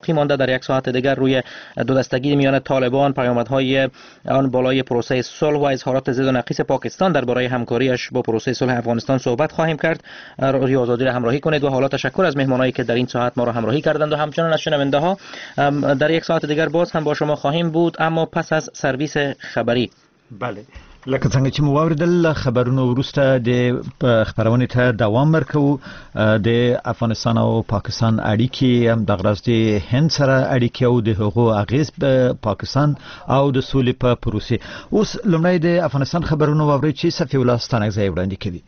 مانده در یک ساعت دیگر روی دو دستگی میان طالبان، پیامدهای آن بالای پروسه صلح و اظهارات ضد و نقیص پاکستان درباره همکاریش با پروسه صلح افغانستان صحبت خواهیم کرد. رادیو آزادی را همراهی کنید و حالا تشکر از مهمانایی که در این ساعت ما را همراهی کردند و همچنان از شنونده ها. در یک ساعت دیگر باز هم با شما خواهیم بود، اما پس از سرویس خبری. بله، لکه څنګه چې مو واوریدل خبرونو وروسته د خبرونه ته دوام ورکوو. د افغانستان او پاکستان اړیکې هم د غرض د هند سره اړیکې او د هغو اغیز په پاکستان او د سولې په پروسې. اوس لومړی د افغانستان خبرونو واورئ چې صفي الله ستانکزی وړاندې کوي.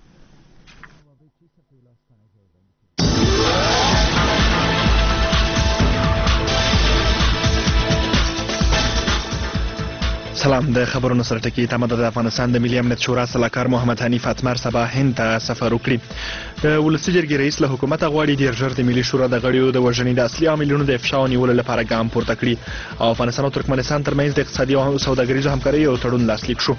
سلام. د خبرونو سره ټکی تمه د افغانستان د ملي امنیت شورا سلاکار محمد حنیف اتمر سبا هند ته سفر وکړي. د ولسي جرګې رئیس له حکومت غواړي ډیر ژر د ملي شورا د غړیو د وژنې د اصلي عاملونو د افشا او نیولو لپاره ګام پورته کړي او افغانستان او ترکمنستان ترمنځ د اقتصادي او سوداګریزو همکارۍ یو تړون لاسلیک شو.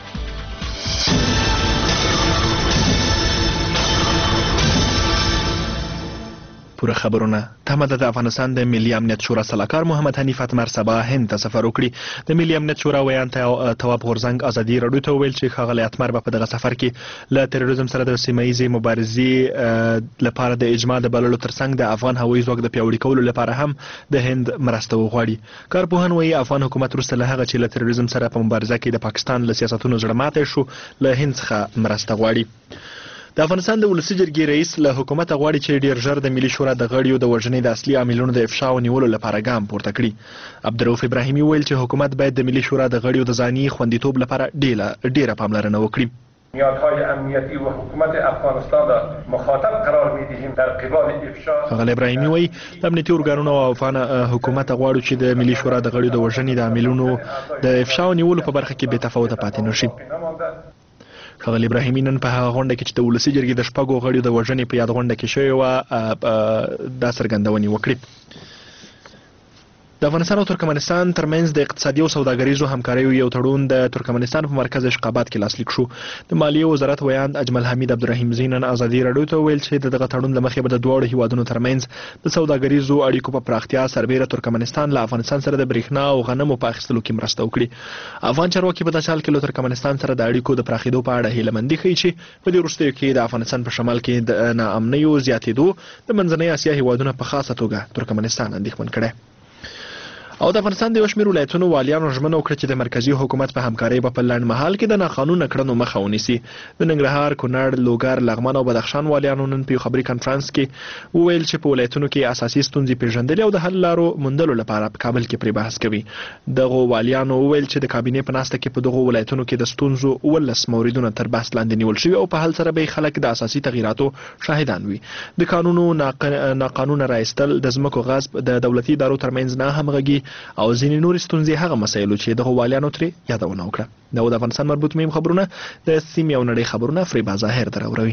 پوره خبرونه تمه د افغانستان د ملي امنیت شورا سلاکار محمد حنیف اتمر سبا هند ته سفر وکړي. د ملي امنیت شورا ویان تواب غورزنګ ازادي راډیو ته ویل چې ښاغلی اتمر به په دغه سفر کې له تروریزم سره د سیمه ییزې مبارزې لپاره د اجماع د بللو ترڅنګ د افغان هوایي ځواک د پیاوړي کولو لپاره هم د هند مرسته وغواړي. کارپوهان وایي افغان حکومت وروسته له هغه چې له تروریزم سره په مبارزه کې د پاکستان له سیاستونو زړه ماتی شو له هند څخه مرسته غواړي. د افغانستان د ولسي جرګې رئیس له حکومت غواړي چې ډیر ژر د ملي شورا د غړیو د وژنې د اصلي عاملونو د افشا او نیولو لپاره ګام پورته کړي. عبدالرؤف ابراهیمي ویل چې حکومت باید د ملي شورا د غړیو د ځاني خوندیتوب لپاره ډیره پاملرنه وکړي. نیازهای امنیتی و حکومت افغانستان را مخاطب قرار می‌دهیم در قبال افشا. ښاغلی ابراهیمي وایي د امنیتي ارګانونو او افغان حکومت غواړو چې د ملي شورا د غړیو د وژنې د عاملونو د افشا او نیولو په برخه کې بې تفاوته پاتې نشي. ښاغلی ابراهیمي نن په هغه غونډه کې چې د ولسي جرګې د شپږو غړیو د وژنې په یاد غونډه کې شوې وه دا څرګندونې وکړې. د افغانستان او ترکمنستان ترمنځ د اقتصادي او سوداګریزو همکاریو یو تړون د ترکمنستان په مرکز اشقاباد کې لاسلیک شو. د مالیې وزارت ویاند اجمل حمید عبدالرحیم نن ازادي راډیو ته ویل چې دغه تړون له مخې به د دواړو هیوادونو ترمنځ د سوداګریزو اړیکو په پراختیا سربیره ترکمنستان له افغانستان سره د برېښنا او غنمو په اخیستلو کې مرسته وکړي. افغان چارواکي په داسې حال کې له ترکمنستان سره د اړیکو د پراخېدو په اړه هیلهمندي ښیي چې په دې وروستیو کې د افغانستان په شمال کې د ناامنیو زیاتېدو د منځنۍ اسیا هیوادونه په خاصه توګه ترکمنستان اندېښمن کړی. او د افغانستان د یو شمېر ولایتونو والیانو ژمنه وکړه چې د مرکزي حکومت په همکارۍ به په لنډ مهال کې د ناقانونه کړنو مخه ونیسي. د ننګرهار، کونړ، لوګر، لغمان او بدخشان والیانو نن په یو خبري کنفرانس کې وویل چې په ولایتونو کې اساسي ستونزې پیژندلې او د حل لارو موندلو لپاره په کابل کې پرې بحث کوي. دغو والیانو وویل چې د کابینې په ناسته کې په دغو ولایتونو کې د ستونزو 19 موردونه تر بحث لاندې نیول شوي او په حل سره به خلک د اساسي تغییراتو شاهدان وي. د قانونو ناقانونه رایستل، د ځمکو غصب، د دولتي ادارو ترمنځ نه همغږي او ځینې نورې ستونزې هغه مسایلو چې دغه والیانو ترې یادونه وکړه. دا د افغانستان مربوط مهم خبرونه د سیمې او نړۍ خبرونه فریبا ظاهر دراوروي.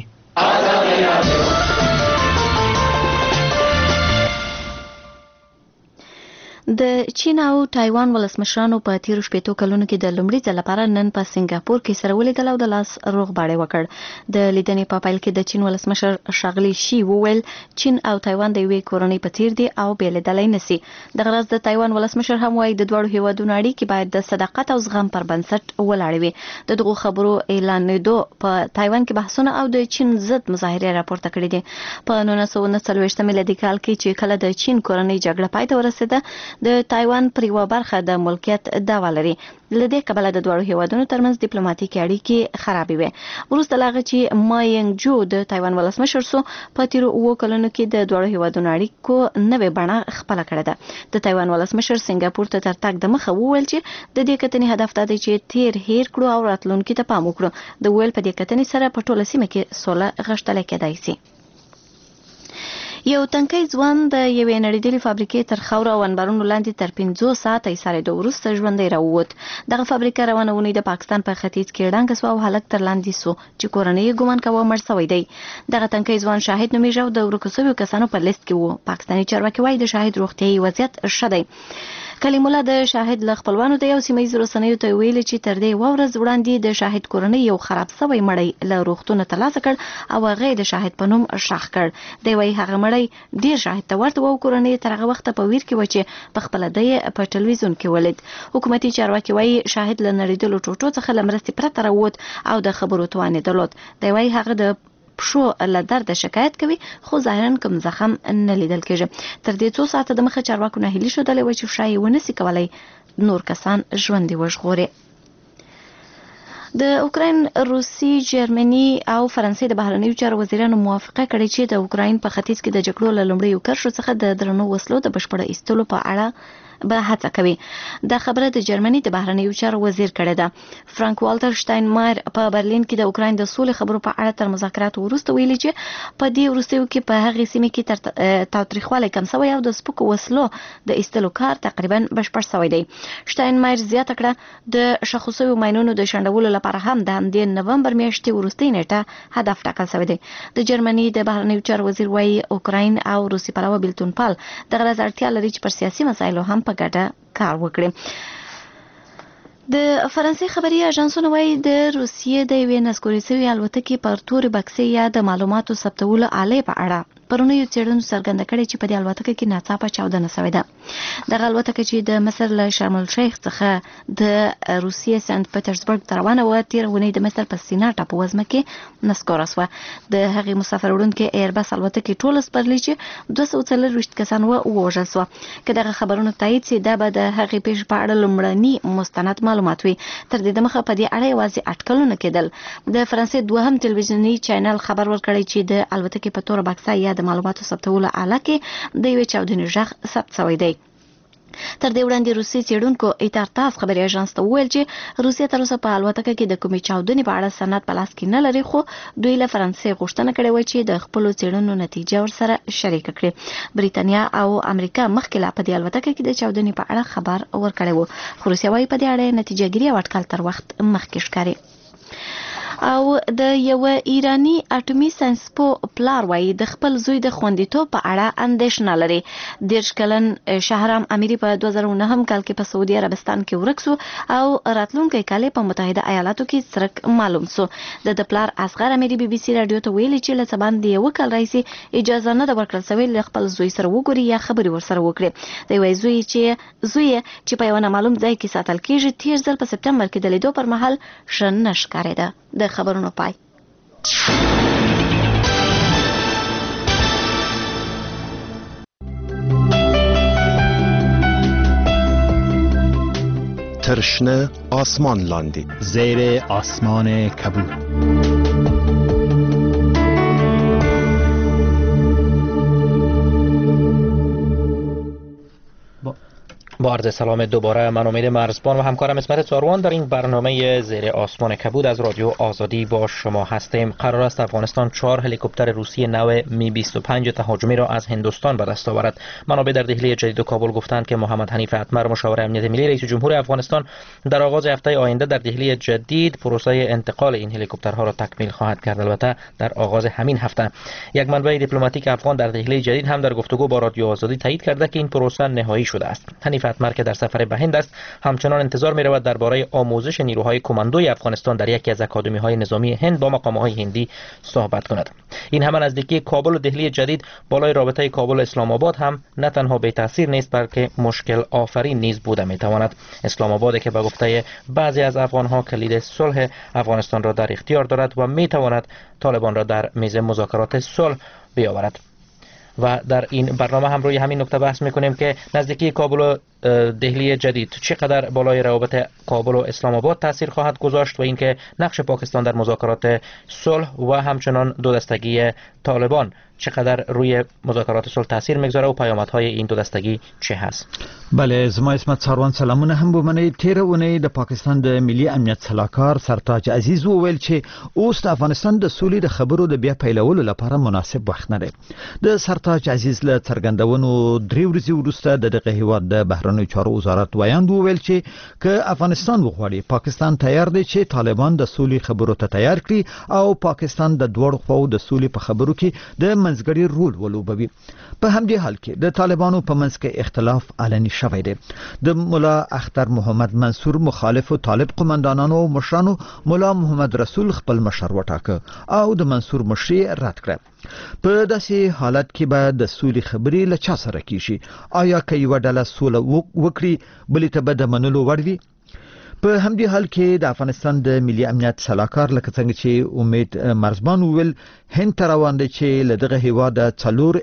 د چین او تایوان ولسمشرانو په تیرو شپېتو کلونو کې د لومړي ځل لپاره نن په سنگاپور کې سره ولیدل او د لاس روغبړې وکړ. د لیدنې په پیل کې د چین ولسمشر ښاغلي شي وویل چین او تایوان د یوې کورنۍ په څیر دي او بېلېدلی نشي. دغه راز د تایوان ولسمشر هم وایي د دواړو هیوادونو اړیکې باید د صداقت او زغم پر بنسټ ولاړې وي. د دغو خبرو اعلانېدو په تایوان کې بحثونه او د چین ضد مظاهرې راپورته کړي دي. په 1949 میلادي کال کې چې کله د چین کورنۍ جګړه پای ته ورسېده د تایوان پر یوه برخه د ملکیت دعوه لري. له دې کبله د دواړو هیوادونو ترمنځ ډیپلوماټیکې اړیکې خرابې وې. وروسته له هغه چې ما ینګ جو د تایوان ولسمشر سو په تیرو 7 کلونو کې د دواړو هیوادونو اړیکو نوې بڼه خپله کړې ده. د تایوان ولسمشر سنگاپور ته تر تګ دمخه وویل چې د دې کتنې هدف دا دی چې تیر هیر کړو او راتلونکي ته پام وکړو. د ویل په دې کتنې سره په ټوله سیمه کې سوله غښتلی کېدای شي. یو تنکي ځوان د یوې نړیدلې فابریکې تر خاورو او انبارونو لاندې تر 500 ساعته ایسارېدو وروسته ژوندی راووت. دغه فابریکه روانه اونۍ د پاکستان په ختیځ کې ړنګه سوه او هلک تر لاندې سو چې کورنۍ یې ګمان کوه مړ سوی دی. دغه تنکي ځوان شاهد نومیږي او د ورکو سویو کسانو په لیست کې و. پاکستاني چارواکي وایي د شاهد روغتیایي وضعیت ښه دی. کلیم الله د شاهد ل خپلوانو د یو سیمه ییز رسنیو ته ویلي چې تر دې ورځ وړاندې د شاهد کورنۍ یو خراب سوی مړی له روغتونه ترلاسه کړ او هغه د شاهد په نوم شاخ کړ. دی وايي هغه مړی ډیر شاهد ته ورته و کورنۍ تر هغه وخت په ویر کې و چې په خپل د په ټلویزیون کې ولید. حکومتي چارواکي وايي شاهد له نړیدلو ټوټو څخه لمرستي پرته راووت او د خبرو توان درلود. دی وايي هغه د پښو له درد شکایت کوي خو ظاهرا کوم زخم نه لیدل کېږي. تر دې 2 ساعته د مخه چارواکو نه هیلي شودلې و چې شای ونسی کولای نور کسان ژوند وژغوري. د اوکراین، روسي، جرمني او فرانسې د بهرنیو چارو وزیرانو موافقه کړې چې د اوکراین په ختیځ کې د جګړو له لومړیو کرښو څخه د درنو وسلو د بشپړ ایستلو په اړه به هڅه کوي. دا خبره د جرمني د بهرنیو چارو وزیر کړې ده. فرانک والټر شټاینمایر په برلین کې د اوکراین د سولې خبرو په اړه تر مذاکراتو وروسته ویلي چې په دې وروستیو کې په هغې سیمې کې تر تاوتریخوالی کم سوی او د سپکو وسلو د ایستلو کار تقریبا بشپړ سوی دی. شټاینمایر زیاته کړه د شخو شویو ماینونو د شنډولو لپاره هم د همدې نومبر میاشتې وروستۍ نیټه هدف ټاکل سوی دی. د جرمني د بهرنیو چارو وزیر وايي اوکراین او روسي پلوه بیلتون پال دغه اړتیا لري چې پر سیاسي مسایلو هم په ګډه کار وکړي. د فرانسې خبري اژانسونه وايي د روسیې د یوې نسکوري شوې الوتکې پر تورې بکسې یا د معلوماتو ثبتولو آلې په اړه پرونیو څېړنو څرګنده کړې چې په دې الوتکه کې ناڅاپه چاودنه شوې ده. دغه الوتکه چې د مصر له شرم الشیخ څخه د روسیې سنت پټرزبورګ ته روانه وه تېره اونۍ د مصر په سینا ټاپووزمه کې نسکوره شوه. د هغې مسافر وړونکې ایربس الوتکې ټوله سپرلي چې 240 کسان ووژل شوه. که دغه خبرونه تایید سي دا به د هغې پیښې په اړه لومړني مستند معلومات وي. تر دې دمخه په دې اړه یوازې اټکلونه کېدل. د فرانسې دوهم تلویزیوني چینل خبر ورکړی چې د الوتکې په توره بکسه یا د معلوماتو ثبتولو آله کې د یوې چاودنې غږ ثبت شوی دی. تر دې وړاندې روسي څېړونکو ایتارتاس خبري اژانس ته وویل چې روسیه تر اوسه په الوتکه کې د کومې چاودنې په اړه سند په لاس کې نه لري خو دوی له فرانسې غوښتنه کړې وه چې د خپلو څېړنو نتیجه ورسره شریکه کړي. بریتانیا او امریکا مخکې لا په دې الوتکه کې د چاودنې په اړه خبر ورکړی و خو روسیه وايي په دې اړه نتیجه ګیري او اټکل تر وخت مخکې ښکاري. او د یو ایرانی اټومي ساينسپو پلار وايي د خپل زوی د خوندیتوب په اړه اندېښنه لري. 10 کلن شهرام امیری په 2009 کال کې په سعودي عربستان کې ورک شو او راتلونکي کال په متحده ایالاتو کې سرک معلوم شو. د پلار اصغر امیری بي بي سي رادیو ته ویلي چې له سبان دی یو کال راځي اجازه نه ورکړل شوی ل خپل زوی سره وګوري یا خبري ورسره وکړي. دی وايي زوی چې په یو معلوم ځای کې ساتل کېږي تیر ځل په سپټمبر کې د لیدو پر مهال شن نشکارېده. د خبرونو پای. ترشنه آسمان لاندی زیر آسمان کبود. با عرض سلام دوباره من امید مرزبان و همکارم اسمت ساروان در این برنامه زیر آسمان کبود از رادیو آزادی با شما هستیم. قرار است افغانستان 4 هلیکوپتر روسی نو می 25 تهاجمی را از هندوستان به دست آورد. منابع در دهلی جدید و کابل گفتند که محمد حنیف اتمر مشاور امنیت ملی رئیس جمهور افغانستان در آغاز هفته آینده در دهلی جدید پروسه انتقال این هلیکوپترها را تکمیل خواهد کرد. البته در آغاز همین هفته. یک منبع دیپلماتیک افغان در دهلی جدید هم در گفتگو با رادیو آزادی تایید کرده که این پروسه نهایی شده است. حنیف اتمر که در سفر به هند است همچنان انتظار می رود درباره آموزش نیروهای کماندوی افغانستان در یکی از اکادمی‌های نظامی هند با مقام‌های هندی صحبت کند. این همان نزدیکی کابل و دهلی جدید بالای رابطه کابل و اسلام آباد هم نه تنها بی تاثیر نیست بلکه مشکل آفرین نیز بوده می تواند. اسلام آباد که به گفته بعضی از افغان‌ها کلید صلح افغانستان را در اختیار دارد و می تواند طالبان را در میز مذاکرات صلح بیاورد. و در این برنامه هم روی همین نکته بحث میکنیم که نزدیکی کابل و دهلی جدید چقدر بالای روابط کابل و اسلام آباد تاثیر خواهد گذاشت و اینکه نقش پاکستان در مذاکرات صلح و همچنان دو دستگی طالبان چقدر روی مذاکرات صلح تاثیر میگذاره و پیامدهای این دو دستگی چه هست. بله زما اسمت ساروان سلامونه هم به منی تیر اونۍ د پاکستان د ملي امنیت سلاکار سرتاج عزیز وویل چې اوس د افغانستان د سولې د خبرو د بیا پیلولو لپاره مناسب وخت نه دی. د سرتاج عزیز له څرګندونو 3 ورځې وروسته د دغه هیواد د بهرنیو چارو وزارت ویاند وویل چې که افغانستان وغواړي پاکستان تیار دی چې طالبان د سولې خبرو ته تیار کړي او پاکستان د دوړ خو د سولې په خبرو کې د منځګړی رول ولوبوي. په همدې حال کې د طالبانو په منځ کې اختلاف علني شوی دی. د مولا اختر محمد منصور مخالف او طالب قومندانانو او مشرانو مولا محمد رسول خپل مشر وټاکه او د منصور مشري رد کړه. په داسې حالت کې به د سولې خبرې له چا سره کیږي؟ آیا که یوه ډله سوله وکړي بلې ته به د منلو وړ وي؟ په همدې حال کې د افغانستان د ملي امنیت سلاکار لکه څنګه چې امید مرزبان وویل هند ته روان دی چې له دغه هیواده 4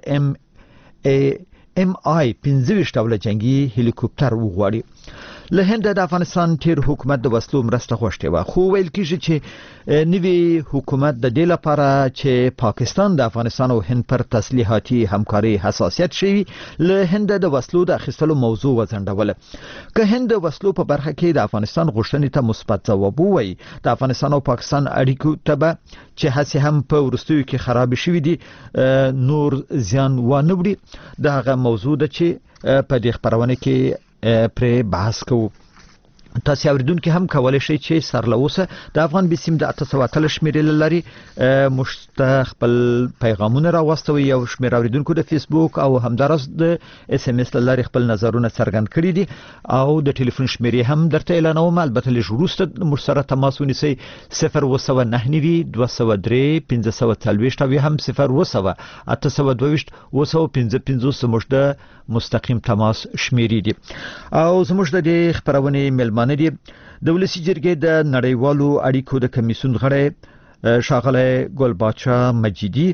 MI 25 ډوله جنگي هلیکوپټر وغواړي. له هند د افغانستان تیر حکومت د وسلو مرسته غوښتې و، خو ویل کیږي چې نوی حکومت د دې لپاره چې پاکستان د افغانستان او هند پر تسلیحاتي همکاري حساسیت شي له هند د وسلو د اخیستلو موضوع وځنډول. که هند د وسلو په برخه کې د افغانستان غوښتنې ته مثبت ځواب ووایي د افغانستان او پاکستان اړیکو ته به چې هڅې هم په وروستیو کې خراب شوي دي نور زیان وانه وړي. د هغه موضوع ده چې په دې خبرونه کې پر بحث کوو. تاسو اوریدونکو هم کولای شئ چې سرلوسه د افغان بسیم د 813 شمیرې لري مستقبل پیغامونه راوستوي او شمیر اوریدونکو د فیسبوک او همدارس د اس ام اس لري خپل نظرونه څرګند کړي دي او د ټلیفون شمیرې هم درته اعلانوم. البته لږ وروسته موږ سره تماس ونیسئ 009 203 540 او هم 0 822 255 زموږ د مستقیم تماس شمیرې دي. او زموږ د خبرونه ملمانه دي د ولسی جرګې د نړیوالو اړیکو د کمیسیون غړی ښاغلی ګل باچا مجیدی،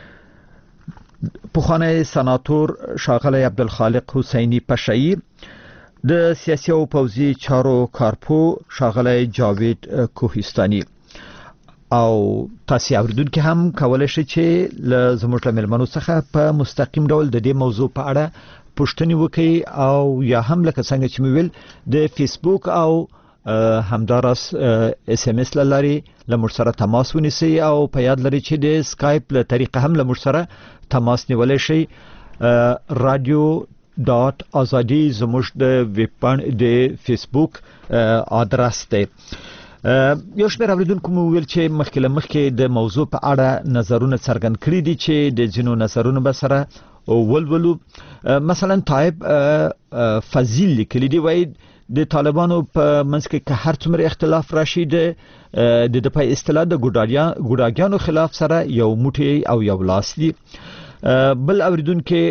پخوانی سناتور ښاغلی عبدالخالق حسینی پشایی، د سیاسي او پوځي چارو کارپو ښاغلی جاوید کوهستاني. او تاسو اوریدونکو هم کولای شئ چې له زموږ له ملمنو څخه په مستقیم ډول د دې موضوع په اړه پوښتنې وکړي او یا هم لکه څنګه چې مې ویل د فیسبوک او همدارس اس ام اس لاري له موږ سره تماس ونیسئ او په یاد لرئ چې د سکایپ له طریقه هم له موږ سره تماس نیولای شئ. رادیو .azadi زموږ د ویب پاڼې د فیسبوک ادرس دی. یو شمېر اوریدونکو مو ویل چې مخکې د موضوع په اړه نظرونه څرګند کړي دي چې د ځینو نظرونو به سره ولولو. مثلا طایب فضیل لیکلی دی وایي د طالبانو په منځ کې که هر څومره اختلاف راشي د په اصطلاح د ګوډاګیانو خلاف سره یو موټی او یو لاس دي. بل اوریدونکو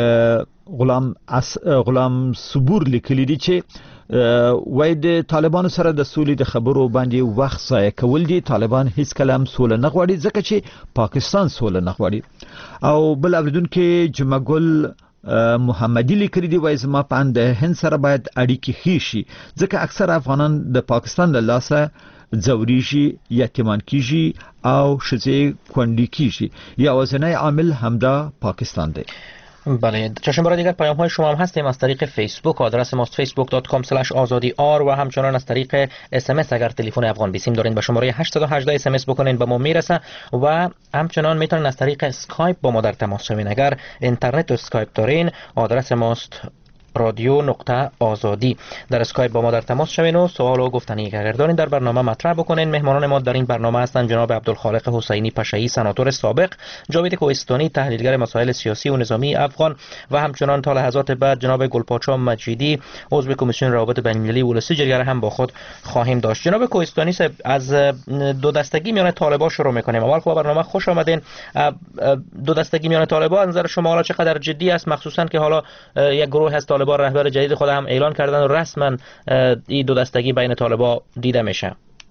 غلام صبور لیکلی دی چې وای د طالبانو سره د سولې د خبرو باندې وخت ضایع کول دي. طالبان هیڅ کلام سوله نه غواړي ځکه چې پاکستان سوله نه غواړي. او بل اوریدونکو جمعګل محمدی لیکلی دی وای زما په اند هند سره باید اړیکې ښې شي ځکه اکثر افغانان د پاکستان له لاسه ځوريږي، یتیمان کیږي او ښځې کونډې کیږي. یوازینی عامل همدا پاکستان دی. بله، چشم برای دیگر پیام های شما هم هستیم از طریق فیسبوک. آدرس ماست facebook.com/azadi_r و همچنان از طریق اس ام اس اگر تلفن افغان بیسیم دارین به شماره 818 اس ام اس بکنین به ما میرسه و همچنان میتونین از طریق اسکایپ با ما در تماس شوین. اگر اینترنت و اسکایپ دارین آدرس ماست radio.azadi. در اسکایپ با ما در تماس شوین و سوال و گفتنی که اگر دارین در برنامه مطرح بکنین. مهمانان ما در این برنامه هستند جناب عبدالخالق حسینی پشایی، سناتور سابق، جاوید کوهستانی، تحلیلگر مسائل سیاسی و نظامی افغان و همچنان تا لحظات بعد جناب گلپاچا مجیدی، عضو کمیسیون روابط بین‌المللی ولسی جرگه هم با خود خواهیم داشت. جناب کوهستانی صاحب، از دو دستگی میان طالبان شروع می‌کنیم. اول خب برنامه خوش آمدین. دو دستگی میان طالبان از نظر شما حالا چقدر جدی است، مخصوصا که حالا یک گروه از طالبان رهبر جدید خود هم اعلان کردن و رسما این دو دستگی بین طالبان دیده میشه؟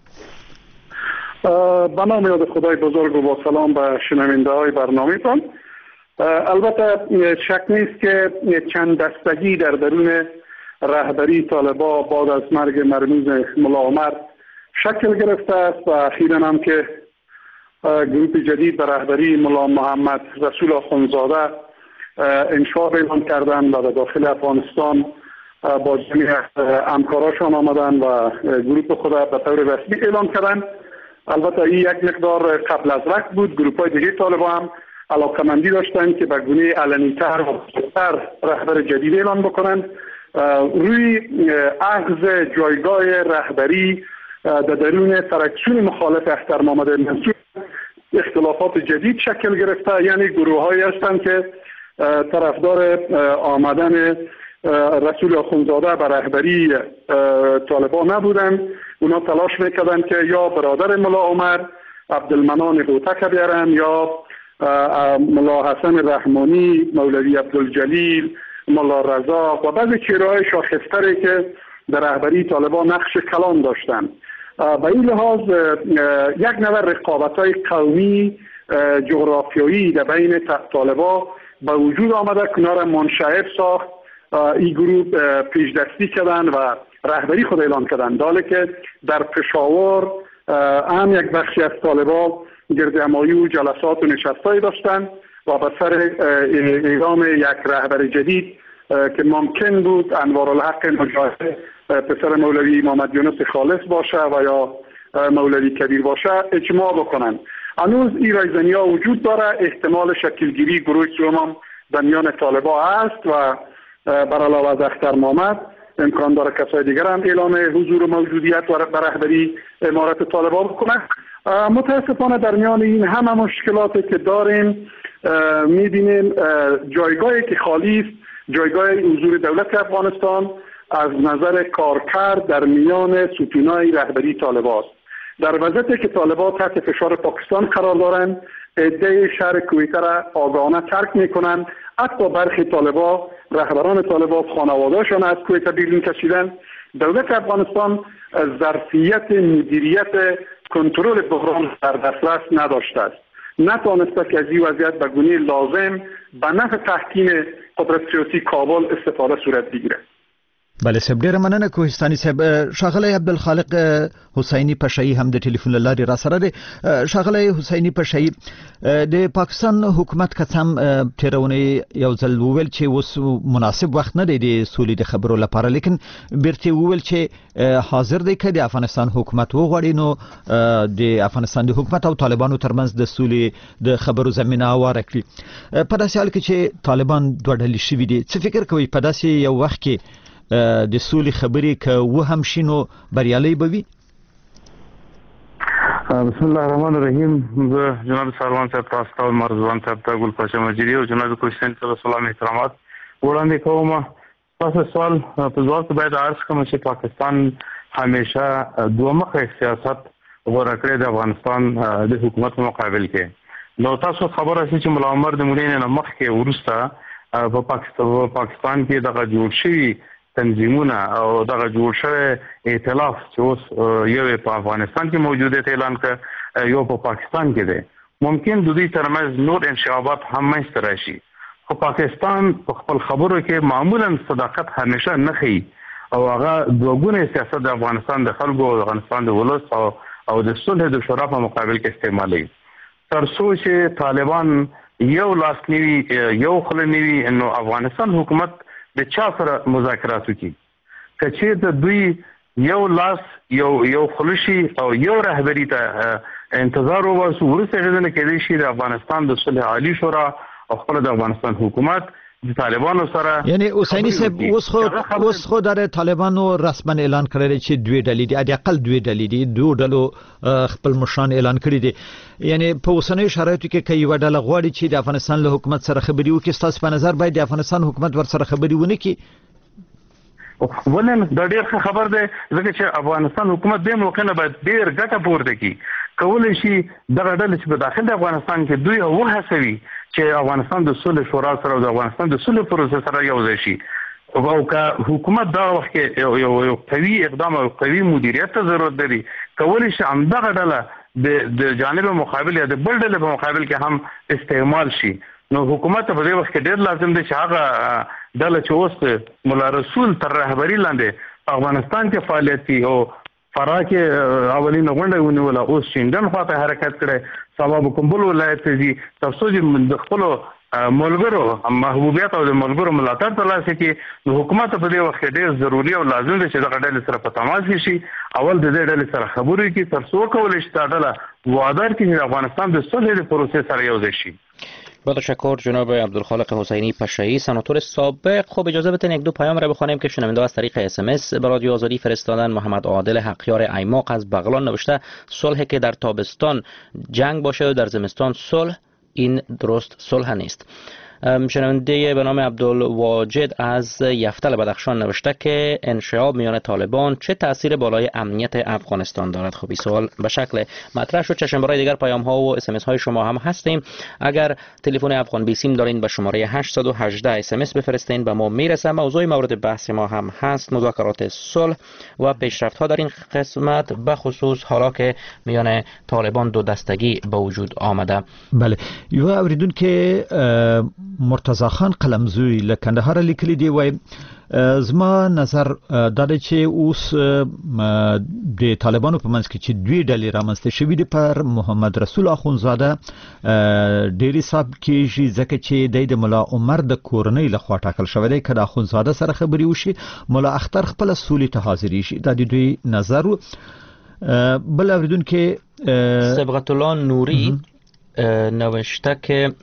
به نام یاد خدای بزرگ و با سلام به شنونده های برنامه تان. البته شک نیست که چند دستگی در درون رهبری طالبان بعد از مرگ مرموز ملا عمر شکل گرفته است و اخیراً هم که گروه جدید به رهبری ملا محمد رسول آخوندزاده انشاء اعلان کردن و به داخل افغانستان با جمعی همکاراشان آمدن و گروه خود به طور رسمی اعلان کردن. البته این یک مقدار قبل از وقت بود. گروه های دیگه طالبان هم علاقمندی داشتن که به گونه علنی‌تر و بزرگتر رهبر جدید اعلان بکنن. روی اخذ جایگاه رهبری در درون فرکسیون مخالف اختر محمد منصور اختلافات جدید شکل گرفته. یعنی گروه‌هایی هستند که طرفدار آمدن رسول آخوندزاده به رهبری طالبان نبودند. اونا تلاش میکردند که یا برادر ملا عمر عبدالمنان هوتک بیارن یا ملا حسن رحمانی، مولوی عبدالجلیل، ملا رضا و بعضی چهره‌های شاخص‌تری که در رهبری طالبان نقش کلان داشتند. به این لحاظ یک نوع رقابت‌های قومی جغرافیایی در بین طالبان به وجود آمده که اونا را منشعب ساخت. این گروه پیش دستی کردن و رهبری خود اعلان کردن، حالی که در پشاور هم یک بخشی از طالبان گردهمایی و جلسات و نشستایی داشتن و به سر اعلام یک رهبر جدید که ممکن بود انوارالحق مجاهد پسر مولوی محمد یونس خالص باشه و یا مولوی کبیر باشه اجماع بکنن. هنوز این رایزنی‌ها وجود داره. احتمال شکلگیری گروه سوم در میان طالبان است و بر علاوه از اختر محمد امکان داره کسای دیگر هم اعلام حضور و موجودیت و برهبری امارت طالبان بکنن. متاسفانه در میان این همه مشکلاتی که داریم میبینیم جایگاهی که خالی است، جایگاه حضور دولت افغانستان از نظر کارکرد در میان ستونهای رهبری طالبان است. در وضعیتی که طالبان تحت فشار پاکستان قرار دارند، عده شهر کویت را آگاهانه ترک میکنند. حتی برخی طالبان، رهبران طالبان، خانواده‌شان از کویت بیرون کشیدند. دولت افغانستان ظرفیت مدیریت کنترل بحران در دسترس نداشته است. نتوانسته که از این وضعیت به گونه لازم به نفع تحکیم قدرت سیاسی کابل استفاده صورت بگیره. بله صاحب، ډیره مننه کوهستاني صاحب. ښاغلی عبدالخالق حسیني پشایي هم د ټلیفون له لارې را سره دی. ښاغلی حسیني پشایي، د پاکستان حکومت که څه هم تېره اونۍ یو ځل وویل چې اوس مناسب وخت نه دی د سولې د خبرو لپاره، لیکن بیرته وویل چې حاضر دی که د افغانستان حکومت وغواړي نو د افغانستان د حکومت او طالبانو ترمنځ د سولې د خبرو زمینه هواره کړي. په داسې حال کې چې طالبان دوه ډلې شوي دي، څه فکر کوئ په داسې یو وخت کې د سولې خبرې که و هم شي نو بریالۍ به وي؟ بسم الله الرحمن الرحیم. زه جناب سروان صاحب تاسو ته، مرزوان صاحب ته، ګل پاشا مجری او جناب کوهستاني ته سلام احترامات وړاندې کوم. تاسو سوال په ځواب کې باید عرض کوم چې پاکستان همیشه دوه مخه سیاست غوره کړی د افغانستان د حکومت په مقابل کې. نو تاسو خبره شي چې ملا عمر د مړینې نه مخکې وروسته په پاکستان کې دغه جوړ شوي تنظیمونه او دغه جوړ شوی ائتلاف چې اوس یو په افغانستان کې موجودیت اعلان کړ، یو په پاکستان کې دی. ممکن د دوی ترمنځ نور انشعابات هم منځته راشي، خو پاکستان په خپل خبرو کې معمولا صداقت همیشه نه ښیي او هغه دوه سیاست د افغانستان د خلکو او افغانستان د ولس او د صلح د شورا په مقابل کې استعمالوي. تر څو چې طالبان یو لاس نیوي، یو خوله نیوي، نو افغانستان حکومت د چا سره مذاکرات وکړي. که چېرته دوی یو لاس یو خلشي او یو رهبری ته انتظار وباسو، وروسته هغه کېدای شي د افغانستان د صلح عالی شورا او خپل د افغانستان حکومت د طالبانو سره، یعنی حسیني صاحب اوس خو د طالبانو رسما اعلان کړی چې دوی ډلې دي، اقل دوی ډلې دي، دوه ډلو خپل مشران اعلان کړی دي. یعنی په اوسنیو شرایطو کې که یوه ډله غواړي چې د افغانستان له حکومت سره خبرې وکړي، ستاسو په نظر باید د افغانستان حکومت ورسره خبرې ونه کړي؟ ولې دا ډېر ښه خبر دی، ځکه چې افغانستان حکومت دې موقع نه باید ډېر ګټه پورته کړي. کولی شي دغه ډلې چې په داخل د افغانستان کې دوی وهڅوي چې افغانستان د صلح شورا سره او د افغانستان د صلح پروسه سره یو ځای شي، او که حکومت دا وخت کې یو قوي اقدام او قوي مدیریت ته ضرورت لري، کولی شي همدغه ډله د جانب مقابل یا د بل ډلې په مقابل کې هم استعمال شي. نو حکومت په دې وخت کې ډېر لازم دی چې هغه ډله چې اوس مولا رسول تر رهبري لاندې په افغانستان کې فعالیت کوي او فراه کې اولینه غونډه ونیوله، اوس شینډن خواته حرکت کړی، سبا به کوم بل ولایت ته ځي تر څو چې د خپلو ملګرو محبوبیت او د ملګرو ملاتړ ترلاسه کړي. نو حکومت په دې وخت کې ډېر ضروري او لازم دی چې دغه ډلې سره په تماس کې شي، اول د دې ډلې سره خبرې وکړي تر څو وکولی شي دا ډله وعده کړي چې د افغانستان د صلح د پروسې سره یو ځای شي. با تشکر جناب عبدالخالق حسینی پشه‌ای سناتور سابق. خب اجازه بدین یک دو پیام را بخوانیم که شنونده از طریق SMS به رادیو آزادی فرستادن. محمد عادل حقیار ایماق از بغلان نوشته صلح که در تابستان جنگ باشه و در زمستان صلح، این درست صلح نیست. شنونده به نام عبدالواجد از یفتل بدخشان نوشته که انشعاب میان طالبان چه تأثیر بالای امنیت افغانستان دارد. خب این سوال به شکل مطرح شد. چشم برای دیگر پیام ها و SMS های شما هم هستیم. اگر تلفن افغان بی سیم دارین به شماره 818 SMS بفرستین به ما میرسه. موضوع مورد بحث ما هم هست مذاکرات صلح و پیشرفت ها در این قسمت، به خصوص حالا که میان طالبان دو دستگی به وجود آمده. بله، یو اوریدون که مرتضی خان قلمزوی له کندهار لیکلی دی وای زما نظر دا دی چې اوس د طالبانو په منځ کې چې دوی ډلې رامنځته شوي دي پر محمد رسول اخونزاده ډېر حساب کېږي ځکه چې دی د ملا عمر د کورنۍ لخوا ټاکل شوی دی. که د اخونزاده سره خبرې وشي ملا اختر خپله سولې ته حاضرېږي. دا د دوی نظر و. بل اوریدونکي صبغت الله نوری نوشته که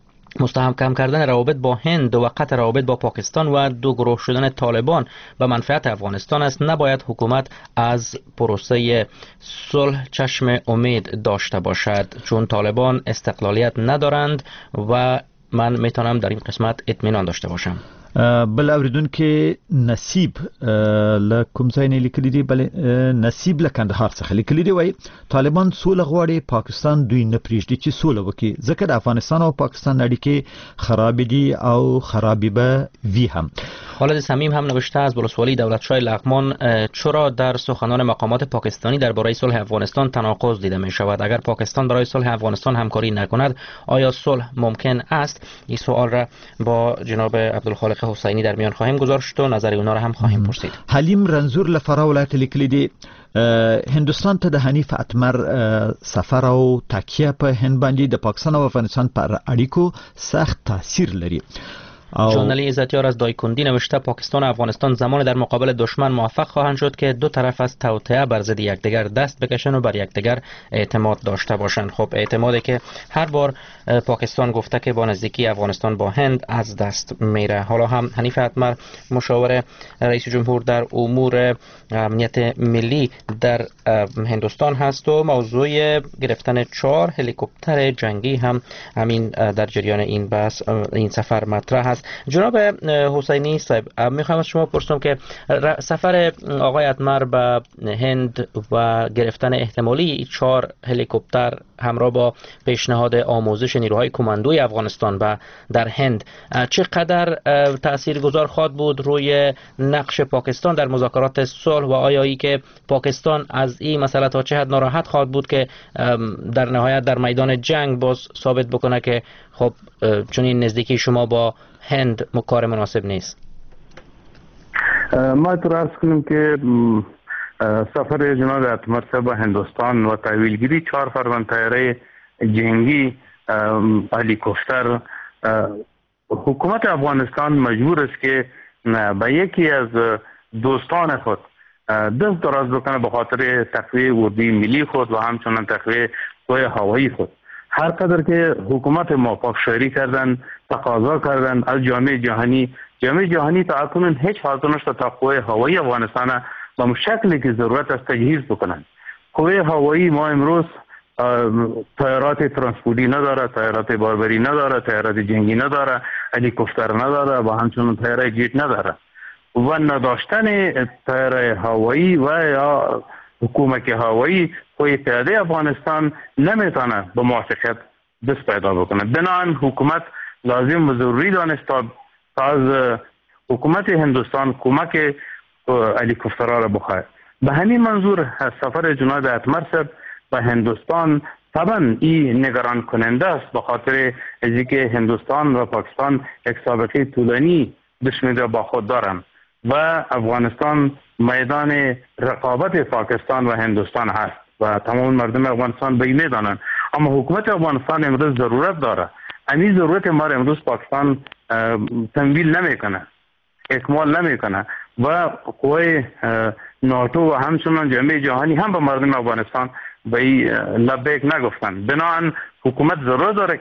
مستحکم کردن روابط با هند و قطع روابط با پاکستان و دو گروه شدن طالبان به منفعت افغانستان است. نباید حکومت از پروسه صلح چشم امید داشته باشد چون طالبان استقلالیت ندارند و من میتونم در این قسمت اطمینان داشته باشم. بل اوریدون کې نصیب له کوم ځای نه لیکلي دي، بل نصیب له کندهار څخه لیکلي دي وایي طالبان سوله غواړي، پاکستان دوی نه پریږدي چې سوله وکړي ځکه د افغانستان او پاکستان اړیکې خراب دي او خرابې به وي هم. خالد صمیم هم نوشته از ولسوالی دولتشاه لغمان چرا در سخنان مقامات پاکستانی درباره صلح افغانستان تناقض دیده می شود؟ اگر پاکستان برای صلح افغانستان همکاری نکند آیا صلح ممکن است؟ این سوال را با جناب عبدالخالق حسینی در میان خواهیم گذاشت و نظر اونا را هم خواهیم پرسید. حلیم رنزور لفرا ولایت لیکلی دی هندوستان ته د حنیف اتمر سفر او تکیه په هند باندې د پاکستان او افغانستان پر اړیکو سخت تاثیر لري. جانلی عزتیار از دایکندی نوشته پاکستان و افغانستان زمان در مقابل دشمن موفق خواهند شد که دو طرف از توطئه بر ضد یکدیگر دست بکشن و بر یکدیگر اعتماد داشته باشند. خب اعتمادی که هر بار پاکستان گفته که با نزدیکی افغانستان با هند از دست میره. حالا هم حنیف اتمر مشاور رئیس جمهور در امور امنیت ملی در هندوستان هست و موضوع گرفتن 4 هلیکوپتر جنگی هم همین در جریان این بحث این سفر مطرح است. جناب حسینی صاحب میخوام از شما پرسم که سفر آقای اتمر به هند و گرفتن احتمالی 4 هلیکوپتر همراه با پیشنهاد آموزش نیروهای کماندوی افغانستان و در هند چقدر تاثیرگذار خواهد بود روی نقش پاکستان در مذاکرات صلح و آیا ای که پاکستان از این مسئله تا چه حد ناراحت خواهد بود که در نهایت در میدان جنگ باز ثابت بکنه که خب چون این نزدیکی شما با هند کار مناسب نیست؟ ما اعتراض کنم که سفر جناب اتمر صاحب به هندوستان و تحویلگیری 4 فروند طیاره جنگی هلیکوپتر، حکومت افغانستان مجبور است که به یکی از دوستان خود دست دراز بکنه به خاطر تقویه اردوی ملی خود و همچنان تقویه قوه هوایی خود. هر قدر که حکومت ما پافشاری کردن، تقاضا کردن از جامعه جهانی تا اکنون هیچ حالت نشده تا قوه هوایی افغانستان به شکلی که ضرورت است تجهیز بکنن. قوه هوایی ما امروز طیارات ترانسپورتی نداره، طیارات باربری نداره، طیارات جنگی نداره، هلیکوپتر نداره و همچنان طیاره جیت نداره و نداشتن طیاره هوایی و یا حکومت هوایی قوه پیاده افغانستان نمیتونه به موافقت دست پیدا بکنه. بنابراین حکومت لازم و ضروری دانست تا از حکومت هندوستان کمک هلیکوپترها را بخواهد. به همین منظور سفر جناب اتمر صاحب به هندوستان طبعا این نگران کننده است به خاطر از اینکه هندوستان و پاکستان یک سابقه طولانی دشمنی را با خود دارند و افغانستان میدان رقابت پاکستان و هندوستان هست و تمام مردم افغانستان به این میدانند. اما حکومت افغانستان امروز ضرورت داره، همین ضرورت ما امروز پاکستان تمویل نمیکنه، اکمال نمیکنه و قوه ناتو و همچنان جامعه جهانی هم به مردم افغانستان به این لبیک نگفتن. بنابراین حکومت ضرورت داره که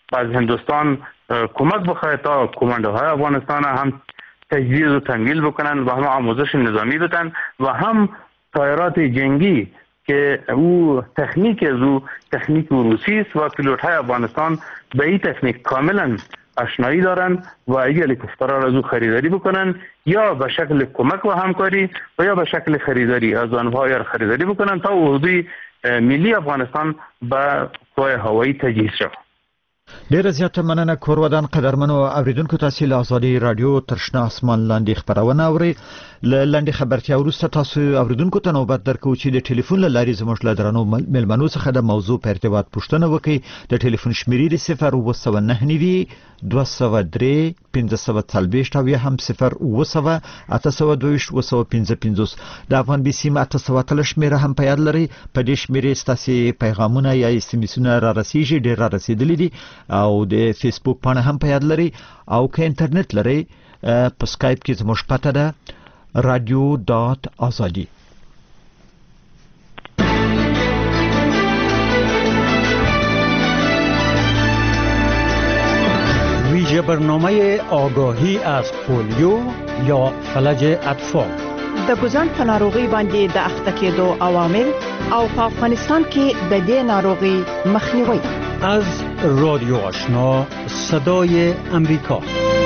از هندوستان کمک بخواهد تا کماندوهای افغانستان هم تجهیز و تمویل بکنن و هم آموزش نظامی بدن و هم طایرات جنگی که او تکنیک روسی است و پیلوت های افغانستان به این تکنیک کاملا آشنایی دارن و این هلیکوپترها را از او خریداری بکنن یا به شکل کمک و همکاری و یا به شکل خریداری از آنها یا خریداری بکنن تا اردوی ملی افغانستان به قوای هوایی تجهیز شود. ډیره زیاته مننه کورودان قدرمنو اوریدونکو تاسو له ازادي رادیو ترشنا اسمان لاندې خبرونه اوري لاندې خبرتیا ورسته تاسو اوریدونکو ته نوبت درکو چې د ټلیفون لاري زموږ له درنو ملمنو څخه د موضوع په ارتباط پوښتنه وکړي. د ټلیفون شمیرې 029 203 1540 او هم 0 822 د افغان بي سي 800 شمیره هم په یاد لري. په دې شمیرې ستاسو پیغامونه یا SMS-ونه را رسیږي، ډیر را رسیدلي دي او د فیسبوک پاڼه هم په یاد لري او که انټرنیټ لري په سکایپ کې زموږ پته ده radio.azadi. ویژه برنامه آگاهی از پولیو یا فلج اطفال د ګوزن په ناروغي باندې د اخته کېدو عوامل او په افغانستان کې د دې ناروغي مخنیوي از رادیو آشنا صدای امریکا.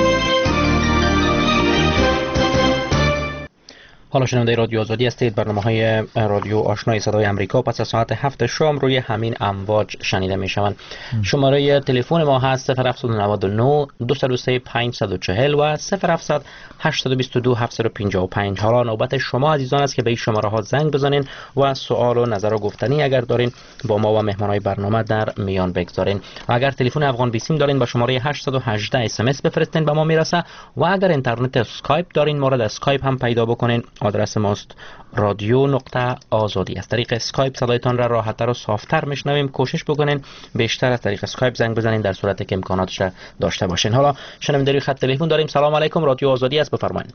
حالا شنونده رادیو آزادی هستید. برنامه‌های رادیو آشنای صدای آمریکا پس از ساعت 7 شام روی همین امواج شنیده می‌شوند. شماره تلفن ما هست 0799 203 540 و 0700 822 755. حالا نوبت شما عزیزان است که به این شماره‌ها زنگ بزنین و سوال و نظر و گفتنی اگر دارین با ما و مهمانای برنامه در میان بگذارین. و اگر تلفن افغان بیسیم دارین با شماره 818 SMS بفرستین به ما میرسه و اگر اینترنت اسکایپ دارین ما را در اسکایپ هم پیدا بکنین. آدرس ماست radio.azadi. از طریق اسکایپ صدایتان را راحت‌تر و صافتر میشنویم. کوشش بکنین بیشتر از طریق اسکایپ زنگ بزنین در صورتی که امکاناتش را داشته باشین. حالا شنوندگی خط تلفن داریم. سلام علیکم، رادیو آزادی است، بفرمایید.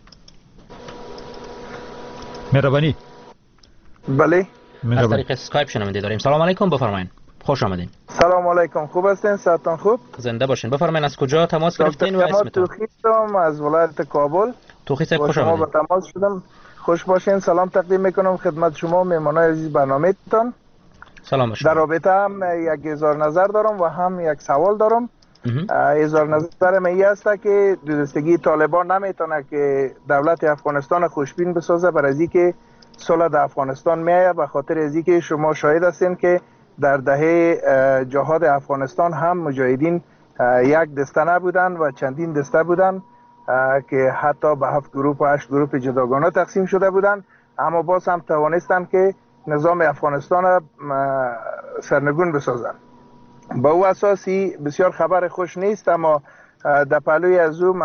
مهربانی. بله، از طریق اسکایپ شنونده داریم. سلام علیکم، بفرمایید. خوش آمدین. سلام علیکم، خوب هستین؟ صحتتان خوب؟ زنده باشین. بفرمایید از کجا تماس گرفتین و اسمتون؟ توخیستم از ولایت کابل. توخیست خوش آمدین. با تماس شدم. خوش باشین. سلام تقدیم میکنم خدمت شما مهمانای عزیز برنامه‌تان. سلام شما. در رابطه هم یک اظهار نظر دارم و هم یک سوال دارم. اظهار نظر من این است که دودستگی طالبان نمیتونه که دولت افغانستان خوشبین بسازه برای از اینکه صلح در افغانستان میآید، به خاطر از اینکه شما شاهد هستین که در دهه جهاد افغانستان هم مجاهدین یک دسته نبودن و چندین دسته بودن که حتی به 7 گروه و 8 گروه جداگانه تقسیم شده بودند، اما باز هم توانستند که نظام افغانستان را سرنگون بسازند. با او اساسی بسیار خبر خوش نیست، اما در پهلوی از او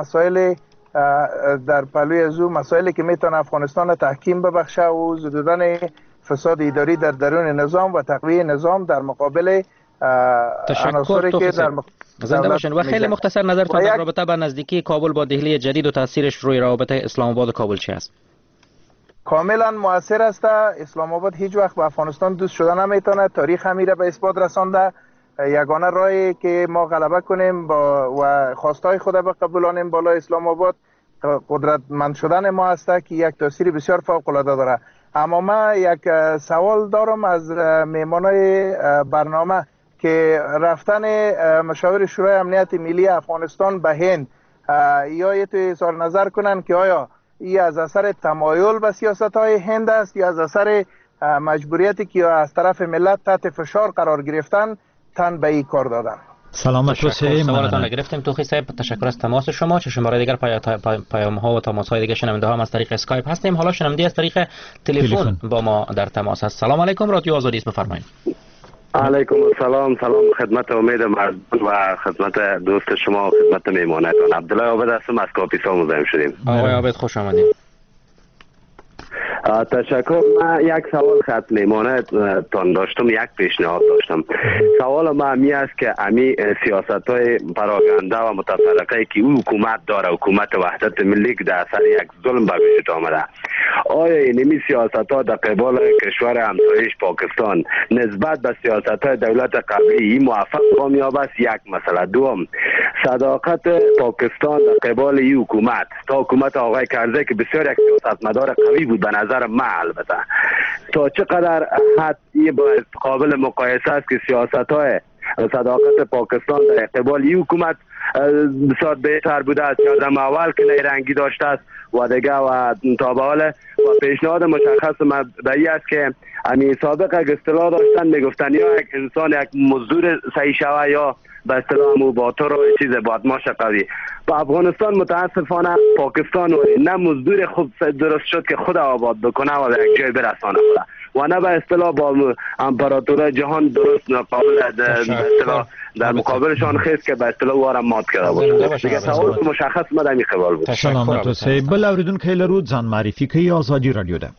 مسائلی که میتونه افغانستان را تحکیم ببخشه و زدودن فساد اداری در درون نظام و تقویه نظام در مقابل عناصری که در زنده باشین. و خیلی مختصر نظرتون در رابطه با نزدیکی کابل با دهلی جدید و تاثیرش روی روابط اسلام آباد و کابل چی است؟ کاملا مؤثر است. اسلام آباد هیچ وقت با افغانستان دوست شده نمیتونه. تاریخ همیره به اثبات رسانده. یگانه راهی که ما غلبه کنیم و خواستای خود بقبولانیم بالا اسلام آباد قدرتمند شدن ما است که یک تاثیر بسیار فوق العاده داره. اما من یک سوال دارم از مهمانای برنامه که رفتن مشاور شورای امنیت ملی افغانستان به هند یا یه تو اظهار نظر کنن که آیا این از اثر تمایل به سیاست های هند است یا از اثر مجبوریتی که از طرف ملت تحت فشار قرار گرفتن تن به این کار دادن. سلامت باشید. سوالتون گرفتیم. توخی صاحب تشکر از تماس شما. چه شماره دیگر پیام ها و تماس های دیگر شنونده ها هم از طریق اسکایپ هستیم. حالا شنونده از طریق تلفن با ما در تماس هست. سلام علیکم، رادیو آزادی است، بفرمایید. علیکم السلام. سلام خدمت امید مردم و خدمت دوست شما و خدمت میمانتان. عبدالله عابد هستم از کاپیسا مزاحم شدیم. آقای عابد خوش آمدید. تشکر. من یک سوال خط میمانه تان داشتم، یک پیشنهاد داشتم. سوال ما می است که امی سیاست های پراگنده و متفرقه که او حکومت داره، حکومت وحدت ملی که در اثر یک ظلم به وجود آمده، آیا اینمی سیاست ها در قبال کشور همسایش پاکستان نسبت به سیاست های دولت قبلی موفق کامیاب است؟ یک مسئله. دوم، صداقت پاکستان در قبال این حکومت تا حکومت آقای کرزی که بسیار یک سیاستمدار قوی بود به نظر من، البته تا چقدر حد قابل مقایسه است که سیاست های صداقت پاکستان در قبال این حکومت بسیار بهتر بوده است یا در اول که نیرنگی داشته است و دیگه و تا به حال و پیشنهاد مشخص مبدئی است که همین سابق یک اصطلاح داشتن میگفتن یا یک انسان یک مزدور صحیح شوه یا به اصطلاح موباتور و چیز بادماش قوی. با افغانستان متاسفانه پاکستان نه مزدور خود درست شد که خود آباد بکنه و به یک جای برسانه خود و نه به اصطلاح با امپراتور جهان درست قابل در مقابلشان خیست که به اصطلاح وارم مات کرده بود. دیگه سوال مشخص مدنی قبال بود. سلامت اوسئ. بل اوریدونکو لرو ځان معرفي کوي آزادی رادیو ده.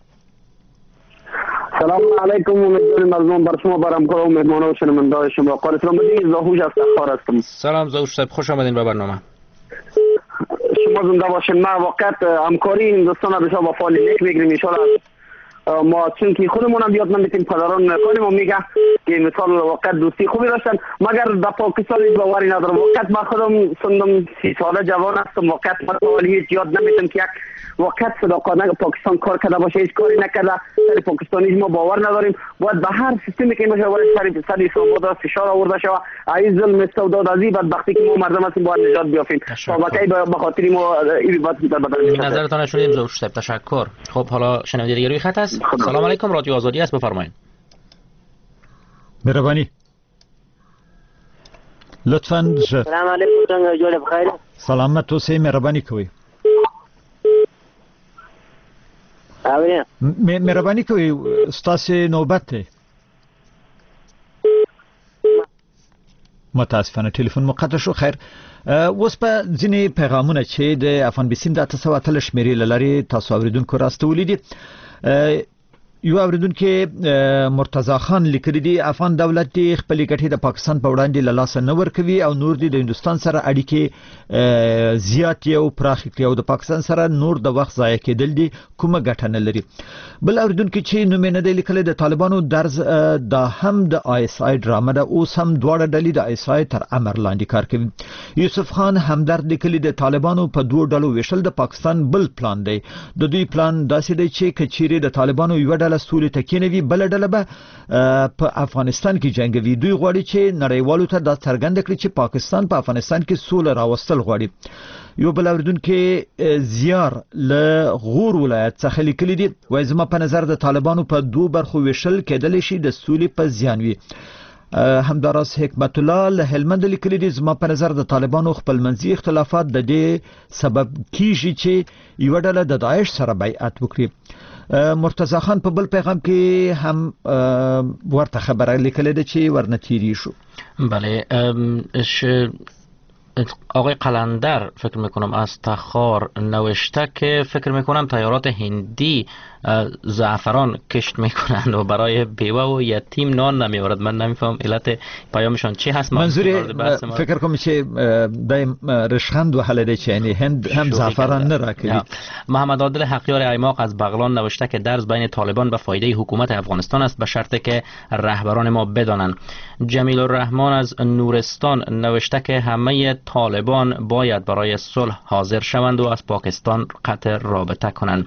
سلام علیکم، امیدوارم مظلوم بر شما برم کار و مهمان و شنونده شما. قاری سلام بدین، زاهوش از تخار هستم. سلام زاهوش صاحب، خوش آمدین به برنامه. شما زنده باشین. ما واقعا همکاری هندوستان بسیار با فعال نیک میگیریم ان شاء الله. ما چون که خودمون هم یاد نمیتیم پدران کنیم و میگه که مثال واقعا دوستی خوبی داشتن مگر در پاکستان هیچ باوری ندارم. واقعا من خودم سندم 30 ساله جوان هستم، واقعا من هیچ یاد نمیتم که یک واقعا صداقانه پاکستان کار کرده باشه، هیچ کاری نکرده. سر پاکستانی ما باور نداریم. باید به هر سیستمی که میشه باید سر اسلام فشار آورده شود. این ظلم استبداد از این بدبختی که ما مردم هستیم باید نجات بیافیم. تا وقتی به خاطر ما این بات در بدن نظرتان شنیدیم زاهوش صاحب، تشکر. خب حالا شنونده دیگه روی خط است. سلام علیکم، رادیو آزادی است، بفرمایید. مهربانی لطفاً. سلام علیکم، څنګه جوړ بخیر؟ سلامت اوسئ، مهرباني کوئ. مهرباني کوئ، ستاسو نوبت دی. متاسفانه ټلیفون مو قطع شو. خیر، اوس په ځینې پیغامونه چې د افغان بیسیم د 8 شمیرې له لارې تاسو اوریدونکو راستولي دي. یو اوریدونکو مرتضی خان لیکلی دی افغان دولت د خپل ګټې د پاکستان په وړاندې له لاسه نه ورکوي او نور د هندوستان سره اړیکې زیات او پراخ کړي او د پاکستان سره نور د وخت ضایع کېدل دي کومه ګټه نه لري. بل اوریدونکو چې نوم نه دی لیکلی د طالبانو درز د هم د آی اس آی ډرامه ده، اوس هم دواړه ډلې د آی اس آی تر امر لاندې کار کوي. یوسف خان همدرد لیکلی د طالبانو په دوه ډلو ویشل د پاکستان بل پلان دی. د دوی پلان داسې دی چې کچيري د طالبانو یو ډله سولې ته کېنوي، بل ډله به په افغانستان کې جنگوي. دوی غواړي چې نړیوالو ته دا څرګنده کړي چې پاکستان په افغانستان کې سوله راوستل غواړي. یو بل اوریدونکو زیار له غور ولایت څخه لیکلی دی وایي زما په نظر د طالبانو په دوه برخو ویشل کېدلی شي د سولې په زیان وي. همداراز حکمت الله له هلمند لیکلی دی زما په نظر د طالبانو خپلمنځي اختلافات د دې سبب کیږي چې یو ډله د داعش سره بیعت وکړي. مرتضی خان په بل پیغام کې هم ورته خبره لیکلې ده چې ورنتیری شو. بله، آقای قلندر فکر میکنم از تخار نوشته که فکر میکنم تیارات هندی زعفران کشت میکنند و برای بیوه و یتیم نان نمیورد. من نمیفهم علت پیامشان چی هست. منظور فکر کنم که دایم رشخند و حل ده، یعنی هند هم زعفران نراکلی. محمد عادل حقیار ایماق از بغلان نوشته که درز بین طالبان به فایده حکومت افغانستان است به شرطی که رهبران ما بدانند. جمیل الرحمن از نورستان نوشته که همه طالبان باید برای صلح حاضر شوند و از پاکستان قطع رابطه کنند.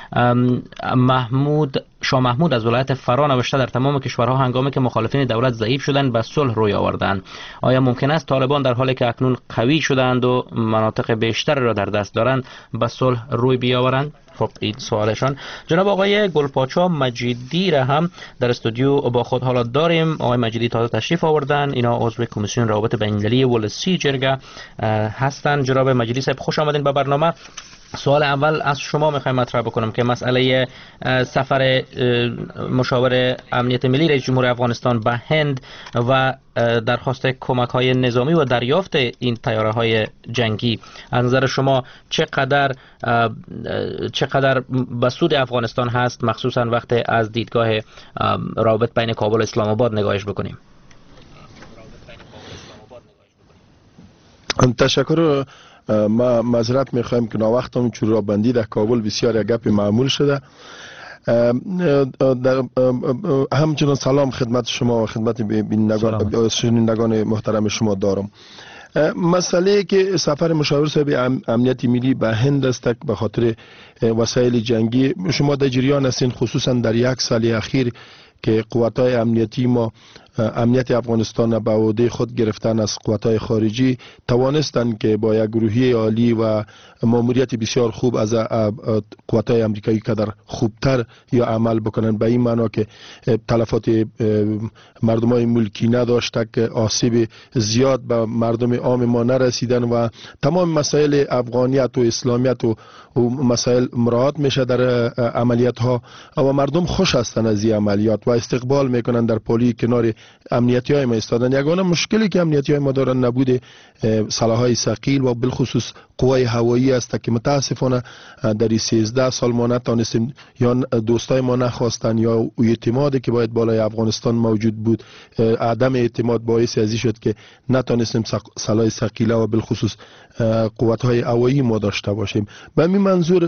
شاه محمود از ولایت فرا نوشته در تمام کشورها هنگامی که مخالفین دولت ضعیف شدند به صلح روی آوردند. آیا ممکن است طالبان در حالی که اکنون قوی شدند و مناطق بیشتر را در دست دارند به صلح روی بیاورند؟ خب این سوالشان. جناب آقای گلپاچا مجیدی را هم در استودیو با خود حالا داریم. آقای مجیدی تازه تشریف آوردن، اینا عضو کمیسیون روابط بین‌المللی ولسی جرگه هستند. جناب مجیدی صاحب خوش آمدین به برنامه. سوال اول از شما میخوایم مطرح بکنم که مسئله سفر مشاور امنیت ملی رئیس جمهور افغانستان به هند و درخواست کمک های نظامی و دریافت این طیاره های جنگی از نظر شما چقدر به سود افغانستان هست، مخصوصا وقتی از دیدگاه روابط بین کابل و اسلام آباد نگاهش بکنیم؟ تشکر. ما معذرت میخوایم که ناوقتم چون بندی در کابل بسیار گپ معمول شده. همچنان سلام خدمت شما و خدمت شنوندگان محترم شما دارم. مسئله که سفر مشاور صاحب امنیت ملی به هند است به خاطر وسایل جنگی، شما در جریان هستین خصوصا در یک سال اخیر که قوات‌های امنیتی ما امنیت افغانستان به عهده خود گرفتن از قوات‌های خارجی توانستند که با یک روحیه عالی و ماموریت بسیار خوب از قوات‌های آمریکایی قدر خوبتر یا عمل بکنند، به این معنا که تلفات مردمای ملکی نداشته، که آسیب زیاد به مردم عام ما نرسیدن و تمام مسائل افغانیت و اسلامیت و مسائل مراعات میشه در عملیات ها و مردم خوش هستند از این عملیات و استقبال میکنن در پلی کنار امنیتی های ما ایستادن. یگانه مشکلی که امنیتی های ما دارن نبود سلاح‌های ثقیل و بالخصوص قوای هوایی است که متاسفانه در 13 سال ما نتونستیم، یا دوستای ما نخواستن یا اعتمادی که باید بالای افغانستان موجود بود، عدم اعتماد باعث ازی شد که نتونستیم سلاح ثقیله و بالخصوص قوت‌های هوایی ما داشته باشیم. به همین منظور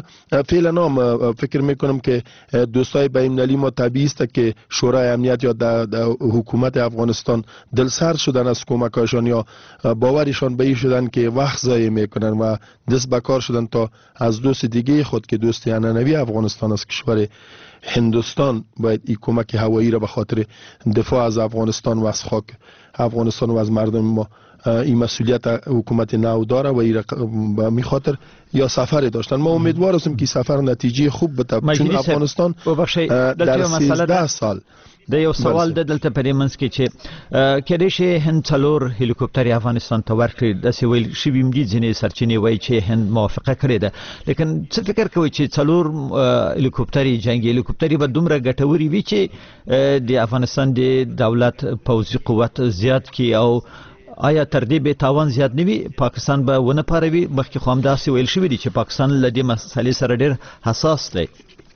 فعلا فکر میکنم که دوستای بین‌المللی ما طبیعی است که شورای امنیت یا در حکومت افغانستان دلسرد شدن از کمکاشان یا باورشان به این شدن که وقت ضایع میکنن و دست به کار شدن تا از دوست دیگه خود که دوست عنعنوی افغانستان از کشور هندوستان باید این کمک هوایی را به خاطر دفاع از افغانستان و از خاک افغانستان و از مردم ما این مسئولیت حکومت نو داره و این به می خاطر یا سفر داشتن. ما امیدوار هستیم که سفر نتیجه خوب بده، چون افغانستان در 13 سال د یو سوال د دلته پرې منځ کې چې کېدای شي هند څلور هلیکوپټرې افغانستان ته ورکړي، داسې ویل شوي دي ځینې سرچینې وایي چې هند موافقه کړې ده، لیکن څه فکر کوئ چې څلور هلیکوپټرې جنګي هلیکوپټرې به دومره ګټورې وي چې د افغانستان د دولت پوځي قوت زیات کړي، او آیا تر دې به تاوان زیات نه وي؟ پاکستان به ونه پاروي؟ مخکې خو همداسې ویل شوي دي چې پاکستان له دې مسلې سره ډېر حساس دی.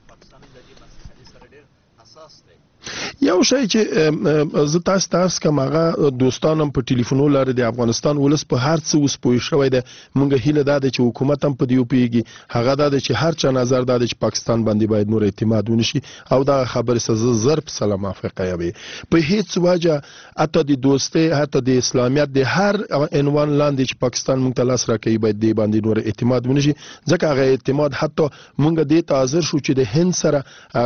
یو شی چې زه تاسو ته عرض کوم، هغه دوستانم په ټلیفونو لاره د افغانستان ولس په هر څه اوس پوه شوی دی. مونږ هیله ده چې حکومت هم په دې وپوهیږي، هغه ده چې هر چا نظر ده چې پاکستان باندې باید نور اعتماد ونشي، او دا خبره سزا ضرب سلام موافقه یابي په هیڅ وجه حتی د دوستۍ حتی د اسلامیت د هر عنوان لاندې چې پاکستان مونږ ته لاس راکوي باید دې باندې نور اعتماد ونشي، ځکه هغه اعتماد حتی مونږ دې ته حاضر شو چې د هند سره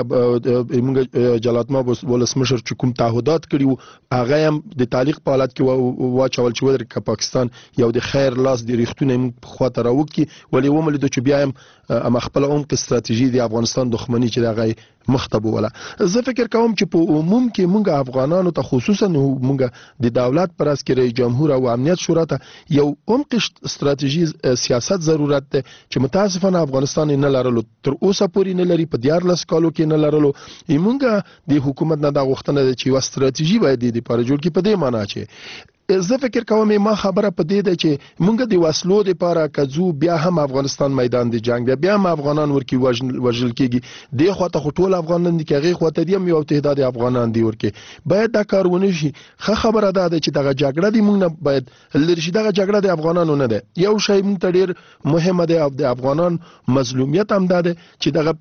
مونږ جلالتمآب ولسمشر چې کوم تعهدات کړي وو هغه هم د تعلیق په حالت کې واچول چې ودرې که پاکستان یو د خیر لاس د ریښتونه موږ په خواته راوکړي، ولې وملیدو چې بیا هم خپله عمق استراتیژي د افغانستان دښمني چې د هغه مخ ته بوله. زه فکر کوم چې په عموم کې موږ افغانانو ته خصوصا موږ د دولت پر اساس کې رئیس جمهور او امنیت شورا ته یو عمق استراتیژي سیاست ضرورت ده چې متاسفانه افغانستان نه لرلو، تر اوسه پورې نه لري، په 14 کالو کې نه لرلو. موږ د حکومت نه دا غوښتنه ده چې یو استراتیژي باید د لپاره جوړ کړي، په دې معنی چې زه فکر کوم ما خبره په دې ده چې مونږ د وسلو لپاره کځو بیا هم افغانستان میدان د جنگ دی، بیا هم افغانان ورکی وژل کیږي، د خواته خټول افغانان دي کېږي خواته دي یو تعداد افغانان دی ورکی، باید دا کار ونه شي. خبره ده چې دغه جګړه دی مونږ نه باید لری شي، دغه جګړه د افغانانو نه ده. یو شی مونږ ته ډیر مهمه ده، د افغانان مظلومیت هم ده چې دغه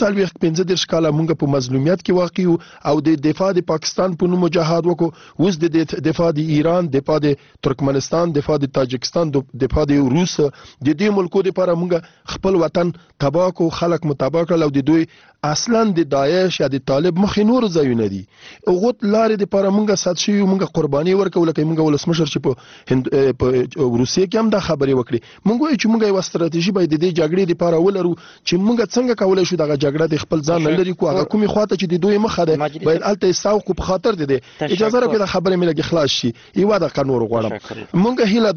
15 کاله مونږ په مظلومیت کې واقع او د دفاع د پاکستان په نوم جهاد وکړو، اوس د دفاع د ایران، دفاع د ترکمنستان، دفاع د تاجکستان، دفاع د روس، د دې ملکو لپاره موږ خپل وطن تباہ کو، خلک متباہ کړل، او د دوی اصلا د داعش یا د طالب مخې نور ځایونه دي اوغه لارې د لپاره موږ سات شي، موږ قرباني ورکول، لکه موږ ولسمشر چې په روسیې کې هم دا خبرې وکړي. موږ وایو چې موږ یو استراتیژي باید د دې جګړې لپاره ولرو چې موږ څنګه کولای شو دغه جګړه د خپل ځان لري کو، هغه کومي خواته چې د دوی مخه ده باید الته ساوق په خاطر دي. اجازه راکړه خبرې مې لګي خلاص شي. یو دا قانون غواړم. موږ هیله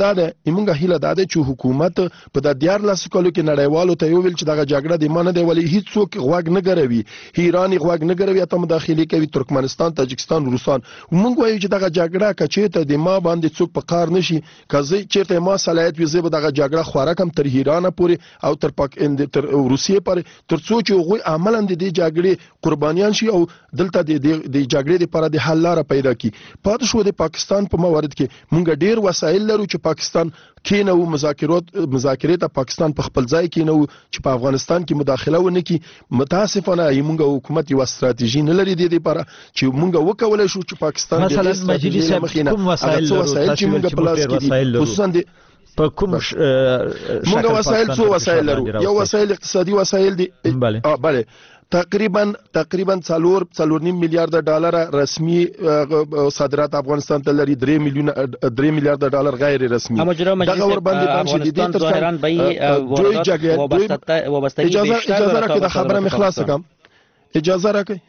ده چې حکومت په د 14 کالو کې نړیوالو ته ویل چې دغه جګړه د مانه دی، ولی هیڅ څوک غوږ نه غوي، ایرانی غوږ نه غوي، ته مداخله کوي ترکمنستان، تاجکستان، روسان. موږ وایو چې دغه جګړه کچېته د ما باندې څوک په کار نشي، کزه چیرته ما صلاحیت وي زه به دغه جګړه خوراکم تر ایران پورې او تر روسیې پورې، تر څو چې هغه عملاً د دې جګړې قربانیان شي او دلته د جګړې لپاره د حل لاره پیدا کړي. پاتې شو د پاکستان په موارد صورت کې مونږ ډیر وسایل لرو چې پاکستان کینو مذاکرات ته پاکستان په خپل ځای کینو چې په افغانستان کې مداخله ونه کی. متاسفانه مونږ حکومت یو استراتیژي نه لري د دې لپاره چې مونږ وکولای شو چې پاکستان مثلا مجلس کوم وسایل چې مونږ په لاس کې دي خصوصا په کوم مونږ وسایل څو وسایل لرو. یو وسایل اقتصادي وسایل دي بله تقریبا 4.5 میلیارډ ډالر رسمي صادرات افغانستان ته لري. 3 میلیارډ ډالر غیر رسمي. دغه ور باندې افغانستان ظاهرا به وابستگی بیشتر اجازه راکړه خبره مخلاص کم. اجازه راکړه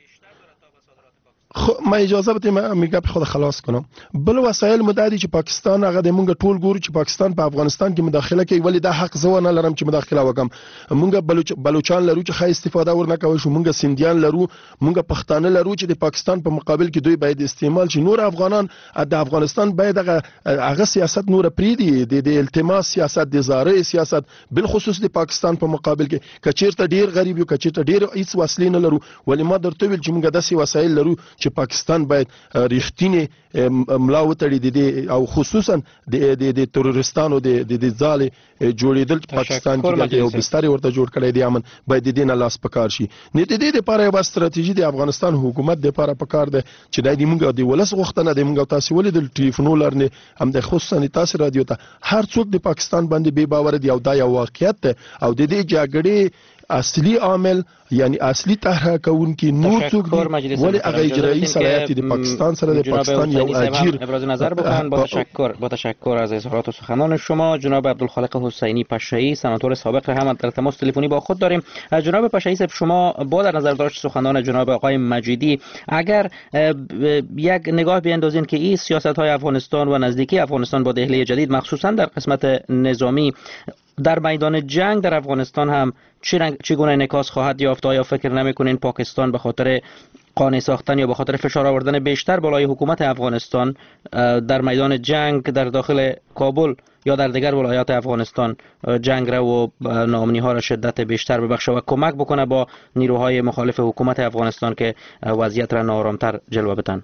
ما اجازه بده میگم خود خلاص کنم. بل وسایل مدادي چې پاکستان هغه د مونږ ټول ګورو چې پاکستان په افغانستان کې مداخله کوي ولی دا حق زه نه لرم چې مداخله وکم. مونږ بلوچستان لرو چې ښه استفاده ورنه کوي شو. مونږ سندیان لرو، مونږ پښتانه لرو چې د پاکستان په مقابل کې دوی باید استعمال شي. نور افغانان د افغانستان باید هغه سیاست نور پریدي د التماس سیاست د زارې سیاست بالخصوص د پاکستان په مقابل کې کچیرته ډیر غریب یو کچیرته ډیر هیڅ وسلې نه لرو. ولی ما درته ویل چې مونږ داسې وسایل لرو چې پاکستان باید رښتینی ملا وتړي دي او خصوصا د تروریستانو د ځاله جوړیدل پاکستان کې یو بستر ورته جوړ کړی دی امن باید د دې نه لاس پکار شي. نه د دې لپاره یو ستراتیژي د افغانستان حکومت لپاره پکار ده چې د موږ د ولس غوښتنه د موږ تاسو ولې د ټلیفون لرنه هم د خصوصا تاسو رادیو ته هر څوک د پاکستان باندې بے باور دی او دا یو واقعیت ده او د دې جګړې اصلي عامل یعنی اصلي طرح کون کی نور څوک دی ولی هغه اجرایی صلاحیت د پاکستان سره د پاکستان یو اجیر ابراز نظر بکنن. با تشکر از اظهارات و سخنان شما. جناب عبدالخالق حسینی پاشایی سناتور سابق هم در تماس تلفنی با خود داریم. جناب پاشایی صاحب شما با در نظر داشت سخنان جناب آقای مجیدی اگر یک نگاه بیاندازین که این سیاست‌های افغانستان و نزدیکی افغانستان با دهلی جدید مخصوصا در قسمت نظامی در میدان جنگ در افغانستان هم چگونه انعکاس خواهد یافت؟ آیا فکر نمی‌کنین پاکستان به خاطر قانع ساختن یا به خاطر فشار آوردن بیشتر بالای حکومت افغانستان در میدان جنگ در داخل کابل یا در دیگر ولایات افغانستان جنگ را و ناامنی‌ها را شدت بیشتر ببخشه و کمک بکنه با نیروهای مخالف حکومت افغانستان که وضعیت را ناآرام‌تر جلوه بدن؟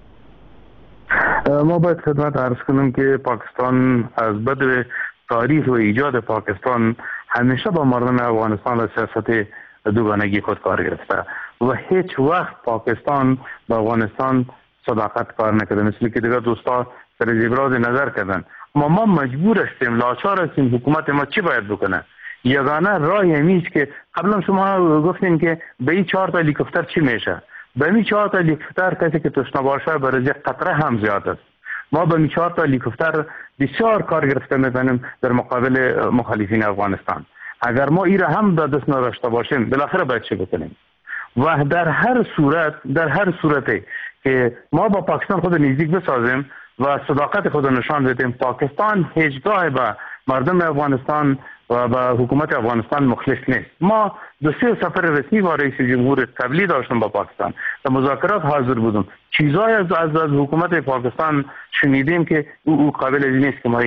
ما باید خدمت عرض کنم که پاکستان از بدو تاریخ و ایجاد پاکستان همیشه با مردم افغانستان و سیاست دوگانگی خود کار گرفته و هیچ وقت پاکستان با افغانستان صداقت کار نکرده. مثل که دیگر دوستا سر ابراز نظر کردن ما مجبور هستیم لاچار هستیم حکومت ما چی باید بکنه. یگانه راه همیست که قبلا شما گفتین که به این 4 تا هلیکوپتر چی میشه. به این 4 تا هلیکوپتر کسی که تشنه باشه برای قطره هم زیاد است. ما به این 4 تا هلیکوپتر بسیار کار گرفته می‌کنیم در مقابل مخالفین افغانستان. اگر ما این را هم به دست نداشته باشیم بالاخره باید چه بکنیم؟ و در هر صورتی که ما با پاکستان خود نزدیک بسازیم و صداقت خود نشان بدیم، پاکستان هیچگاه به مردم افغانستان و به حکومت افغانستان مخلص نیست. ما 2 سفر رسمی با رئیس جمهور قبلی داشتم با پاکستان، در مذاکرات حاضر بودم. چیزای از حکومت پاکستان شنیدیم که او قابل از نیست که ما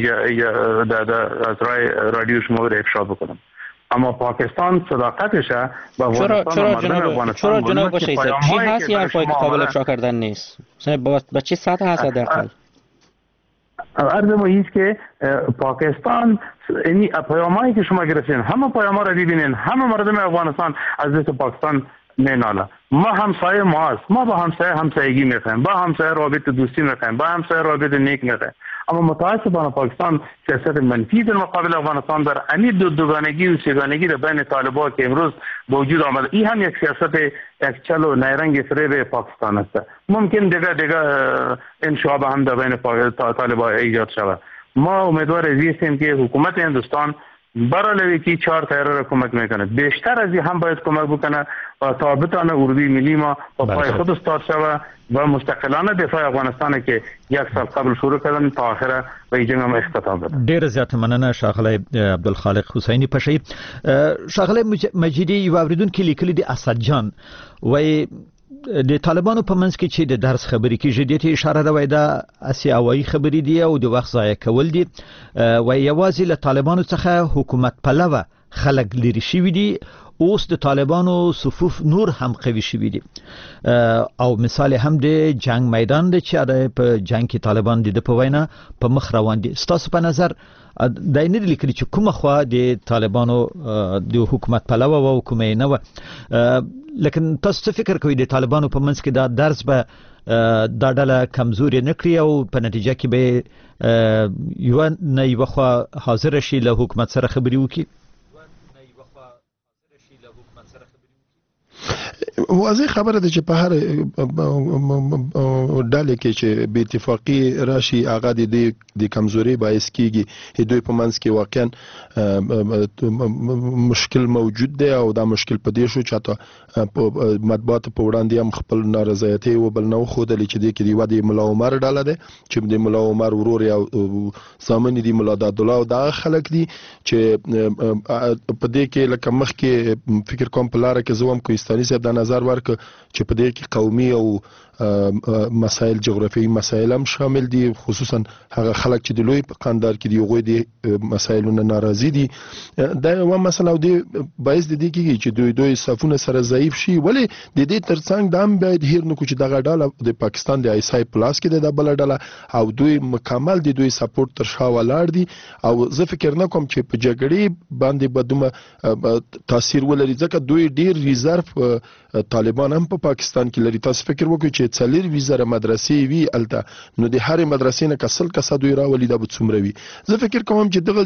از رادیو شما رو افشا بکنم. اما پاکستان صداقتش با افغانستان چرا جناب باشید چی هست یا حرفایی که قابل افشا کردن نیست؟ با چه سطح هست حداقل؟ عرض ما ایست که پاکستان این پیامایی که شما گرفتین همه پیاما را ببینین، همه مردم افغانستان از دست پاکستان میناله. ما همسایه ما است، ما با همسایه همسایگی میخوایم، با همسایه رابط دوستی میخوایم، با همسایه رابط نیک میخوایم. اما متاسفانه پاکستان سیاست منفی در مقابل افغانستان در امید دوگانگی و سگانگی در بین طالبان که امروز به وجود آمده، این هم یک سیاست یک چل و نیرنگ فریب پاکستان است. ممکن دیگه انشابه هم در بین طالبان ایجاد شود. ما امیدوار هستیم که حکومت هندوستان برای که 4 تیاره را کمک میکنه، بیشتر از این هم باید کمک بکنه و تا بتانه اردوی ملی ما با پای خود استاد شود و مستقلانه دفاع افغانستان که 1 سال قبل شروع کردن تا آخره و این جنگ هم اختتام بده. ډیر زیات مننه ښاغلی عبدالخالق حسینی پاشایی. ښاغلی مجیدی یو اوریدونکي لیکلي دي اسد جان وای د طالبانو په منځ کې چې د درس خبرې کېږي د ته اشاره ده وای دا اسیاوي خبرې دي او د وخت ضایع کول دي وای یوازې له طالبانو څخه حکومت پلوه خلک لري شوی دي اوس د طالبانو صفوف نور هم قوي شوي دي او مثال هم د جنگ میدان دی چې په جنگ کې طالبان د په وینا په مخ روان دي. ستاسو په نظر دا نه لیکلي چې کومه خوا د طالبانو د حکومت پلوه او کومه نه و، لیکن تاسو څه فکر کوئ د طالبانو په منځ کې دا درس به دا ډله کمزوري نه کړي او په نتیجه کې به یو خوا حاضر شي له حکومت سره خبرې وکړي؟ واضح خبره ده چې په هر ډلې کې چې بې اتفاقي راشي هغه د کمزوري باعث کیږي. دوی په منځ کې واقعا مشکل موجود دی او دا مشکل په دې شو چې مطبوعات په وړاندې هم خپل نارضایتي او بل نو خودلی چې د کې دی مولا عمر ډاله ده چې د مولا عمر ورور او سامن دي مولا عبدالله او دا خلک دي چې په دې کې لکه مخ کې فکر کوم په لار کې زوم کوهستاني صاحب دا نظر ورک چې په دې کې قومي او مسائل جغرافیایي مسائل هم شامل دي، خصوصا هغه خلک چې د لوی په قاندار کې دی غوي دي مسائلونه ناراضي دي. دا یو مسله او دی باعث د دې کې چې دوی صفونه سره ضعیف شي، ولی د دې ترڅنګ د هم باید هیر نکو چې دغه ډله د پاکستان د آیسای پلاس کې د بل ډله او دوی مکمل د دوی سپورټ تر شا ولاړ دي او زه فکر نه کوم چې په جګړې باندې بدومه تاثیر ولري ځکه دوی ډیر ریزرو طالبان هم په پاکستان کې لري. تاسو فکر وکړئ چې څلور وزره مدرسې وی الته نو د هر مدرسې نه کسل کسه دوی راولي د څومره وي. زه فکر کوم چې دغه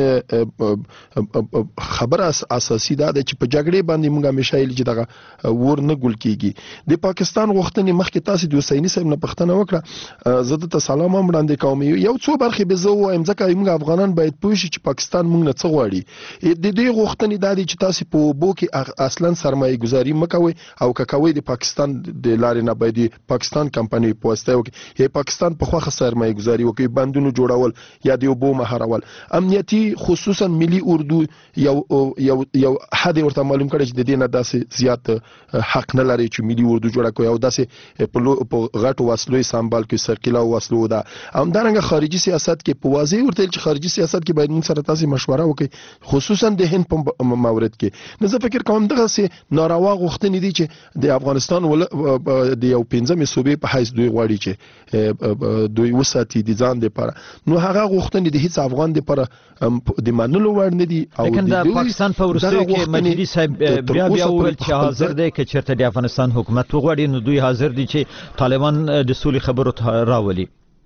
ځکه خبره اساسي ده چې په جګړې باندې موږ همیشه یې چې دغه ور نه ګل کیږي. د پاکستان غوښتنې مخکې تاسو د حسیني صاحب نه پښتنه وکړه، زه د سلام هم وړاندې کوم. یو څو برخې به زه وایم ځکه موږ افغانان باید پوه شو چې پاکستان موږ نه څه غواړي. د دې غوښتنې دا دي چې تاسو په بو کې اصلا سرمایه گذاري مکوئ او کوي د پاکستان د لارې نه باید پاکستان کمپنی په واسطه وکړي یا پاکستان په خوخه سرمایه گذاري وکړي، بندونو جوړول یا د اوبو مهارول، امنیتي خصوصا ملي اردو یو حد ورته معلوم کړي چې د دې نه داسې زیات حق نه لري چې ملي اردو جوړه کوي او داسې په غټو وسلو سمبال کې سرکله وسلو ده. همدارنګه خارجي سیاست کې په واضح ورته چې خارجي سیاست کې باید موږ سره تاسو مشوره وکړي خصوصا د هند په مورد کې. نو زه فکر کوم دغه سي ناروا غوښتنې دي چې د افغانستان د یو 15 صوبې په حیث دوی غواړي چې دوی وساتي د ځان لپاره، نو هغه غوښتنې د هیڅ افغان لپاره د منلو وړ نه دي. لیکن د پاکستان په وروستیو کې مجلي صاحب بیا وویل چې حاضر دی چې چېرته د افغانستان حکومت وغواړي نو دوی حاضر دي چې طالبان د سولې خبرو راولي.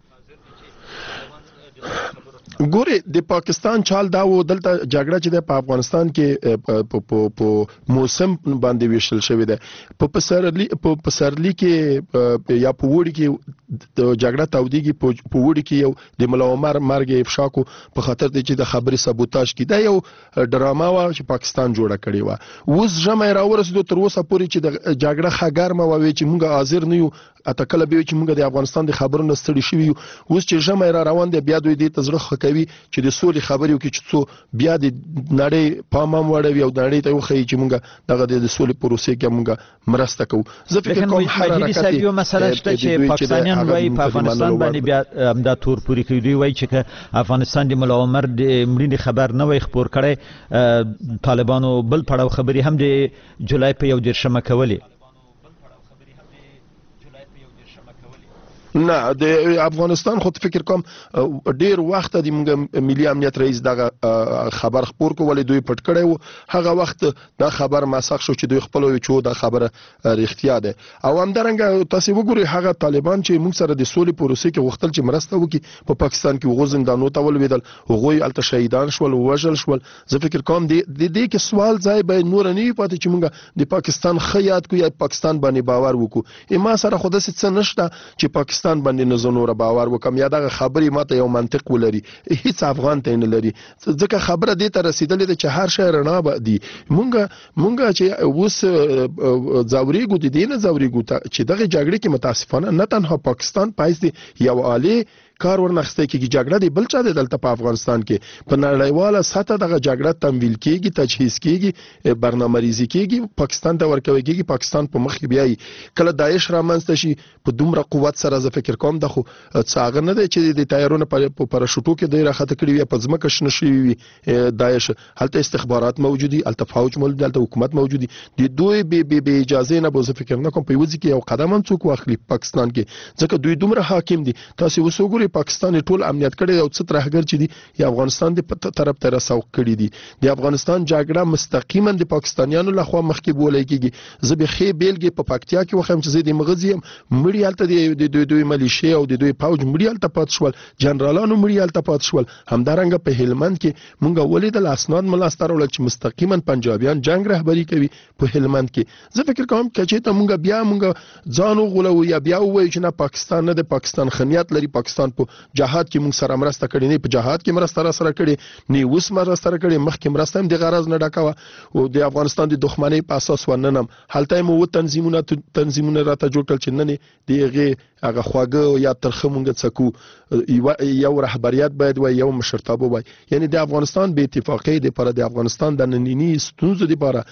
ګوره د پاکستان چال دا و دلته جګړه چې په افغانستان کې په موسم باندې ویشل شوې ده. په پسرلی کې یا په وړي کې د جګړه توديږي، په وړي کې یو د مولا عمر مرګ افشا کو په خاطر د چې د خبري سبوتاژ کې دا یو ډراما و چې پاکستان جوړه کړې و. اوس جمع راورسېدو تر اوسه پورې چې د جګړه خګرمه و چې موږ حاضر نه یو اتکل به چې موږ د افغانستان د خبرونو ستړي شوی یو. اوس چې جمع را روان دي بیا دوی د تزړه کوي چې د سولې خبرې وکړي چې څو بیا د نړۍ پامام وړوي او نړۍ ته وخی چې موږ دغه د سولې پروسې کې موږ مرسته کوو. زه فکر کوم حرکت یو مسله شته چې پاکستانیان وايي په افغانستان باندې بیا دا تور پوری کوي. دوی وايي چې افغانستان د مولا عمر د مړینې خبر نه وي خبر کړي، طالبانو بل پړاو خبري هم د جولای په 1 کولې. نه د افغانستان خود فکر کوم ډیر وخت د ملي امنیت رئیس دغه خبر خبر کولې دوی پټ کړی وو. هغه وخت دا خبر مسخ شو چې دوی خپل وی چې دا خبره رښتیا ده. او همدارنګه تاسو وګورئ هغه طالبان چې موږ سره د سولې پروسې کې غوښتل چې مرسته وکړي په پاکستان کې وغوزندانو ته ولویدل، هغوی الته شهیدان شول او وژل شول. زه فکر کوم د دې کې سوال ځای به نور نه پاتې چې موږ د پاکستان خیاط کو یا پاکستان باندې باور وکړو. ما سره خود څه نشته چې پاکستان باندې نه زنور باور وکم یا دغه خبرې ماته یو منطق ولري، هیڅ افغان ته نه لري. ځکه خبره دې ته رسیدلې چې هر شی رڼا به دي. مونږ چې اوس ځاوريګو دي نه ځاوريګو چې دغه جګړه کې متاسفانه نه تنها پاکستان پایز دي یو عالی کار ورنخسته کیږي جګړه دی بل چا دی دلته په افغانستان کې په نړیواله سطح دغه جګړه تمویل کیږي تجهیز کیږي برنامه‌ریزي کیږي پاکستان ته ورکوي کیږي پاکستان په مخ کې بیاي کله داعش رامنځته شي په دومره قوت سره زه فکر کوم د خو څاغه نه دی چې د تایرونو په پاراشوټو کې د راخته کړي وي په ځمکه شنه شي وي داعش هلته استخبارات موجودي هلته فوج موجود هلته حکومت موجودي د دوی به اجازه نه به فکر نه کوم په وځي کې یو قدم هم څوک واخلي پاکستان کې ځکه دوی دومره حاکم دي تاسو وسوګوري پاکستان ټول امنیت کړي او څه ترهګر چې دي یا افغانستان د طرف ته رسوک کړي دي د افغانستان جګړه مستقیما د پاکستانیانو لخوا مخکې بولای کیږي زه به خې بیلګې په پکتیا کې وخم چې د مغزي مړی هلته د دوی ملیشیا او د دوی فوج مړی هلته پات شول جنرالانو مړی هلته پات شول همدارنګه په هلمند کې مونږ ولې د اسناد ملاسترول چې مستقیما پنجابیان جنگ رهبری کوي په هلمند کې زه فکر کوم چې ته مونږ ځانو غولو یا بیا وایو چې نه پاکستان نه د پاکستان خنیات لري پاکستان په جهاد کې مونږ سره مرسته کړې نه په جهاد کې مرسته سره کړې نه اوس مرسته سره کړې مخکې مرسته هم د غرض نه ډکاوه او د افغانستان د دښمنۍ په اساس وننم هلته مو تنظیمونه راته جوړ کړل چې نه دیغه هغه خواګه یا ترخه مونږ څکو یو رهبریت باید وای یو مشرتابه وای یعنی د افغانستان به اتفاقی د پر د افغانستان د نننی ستونزو لپاره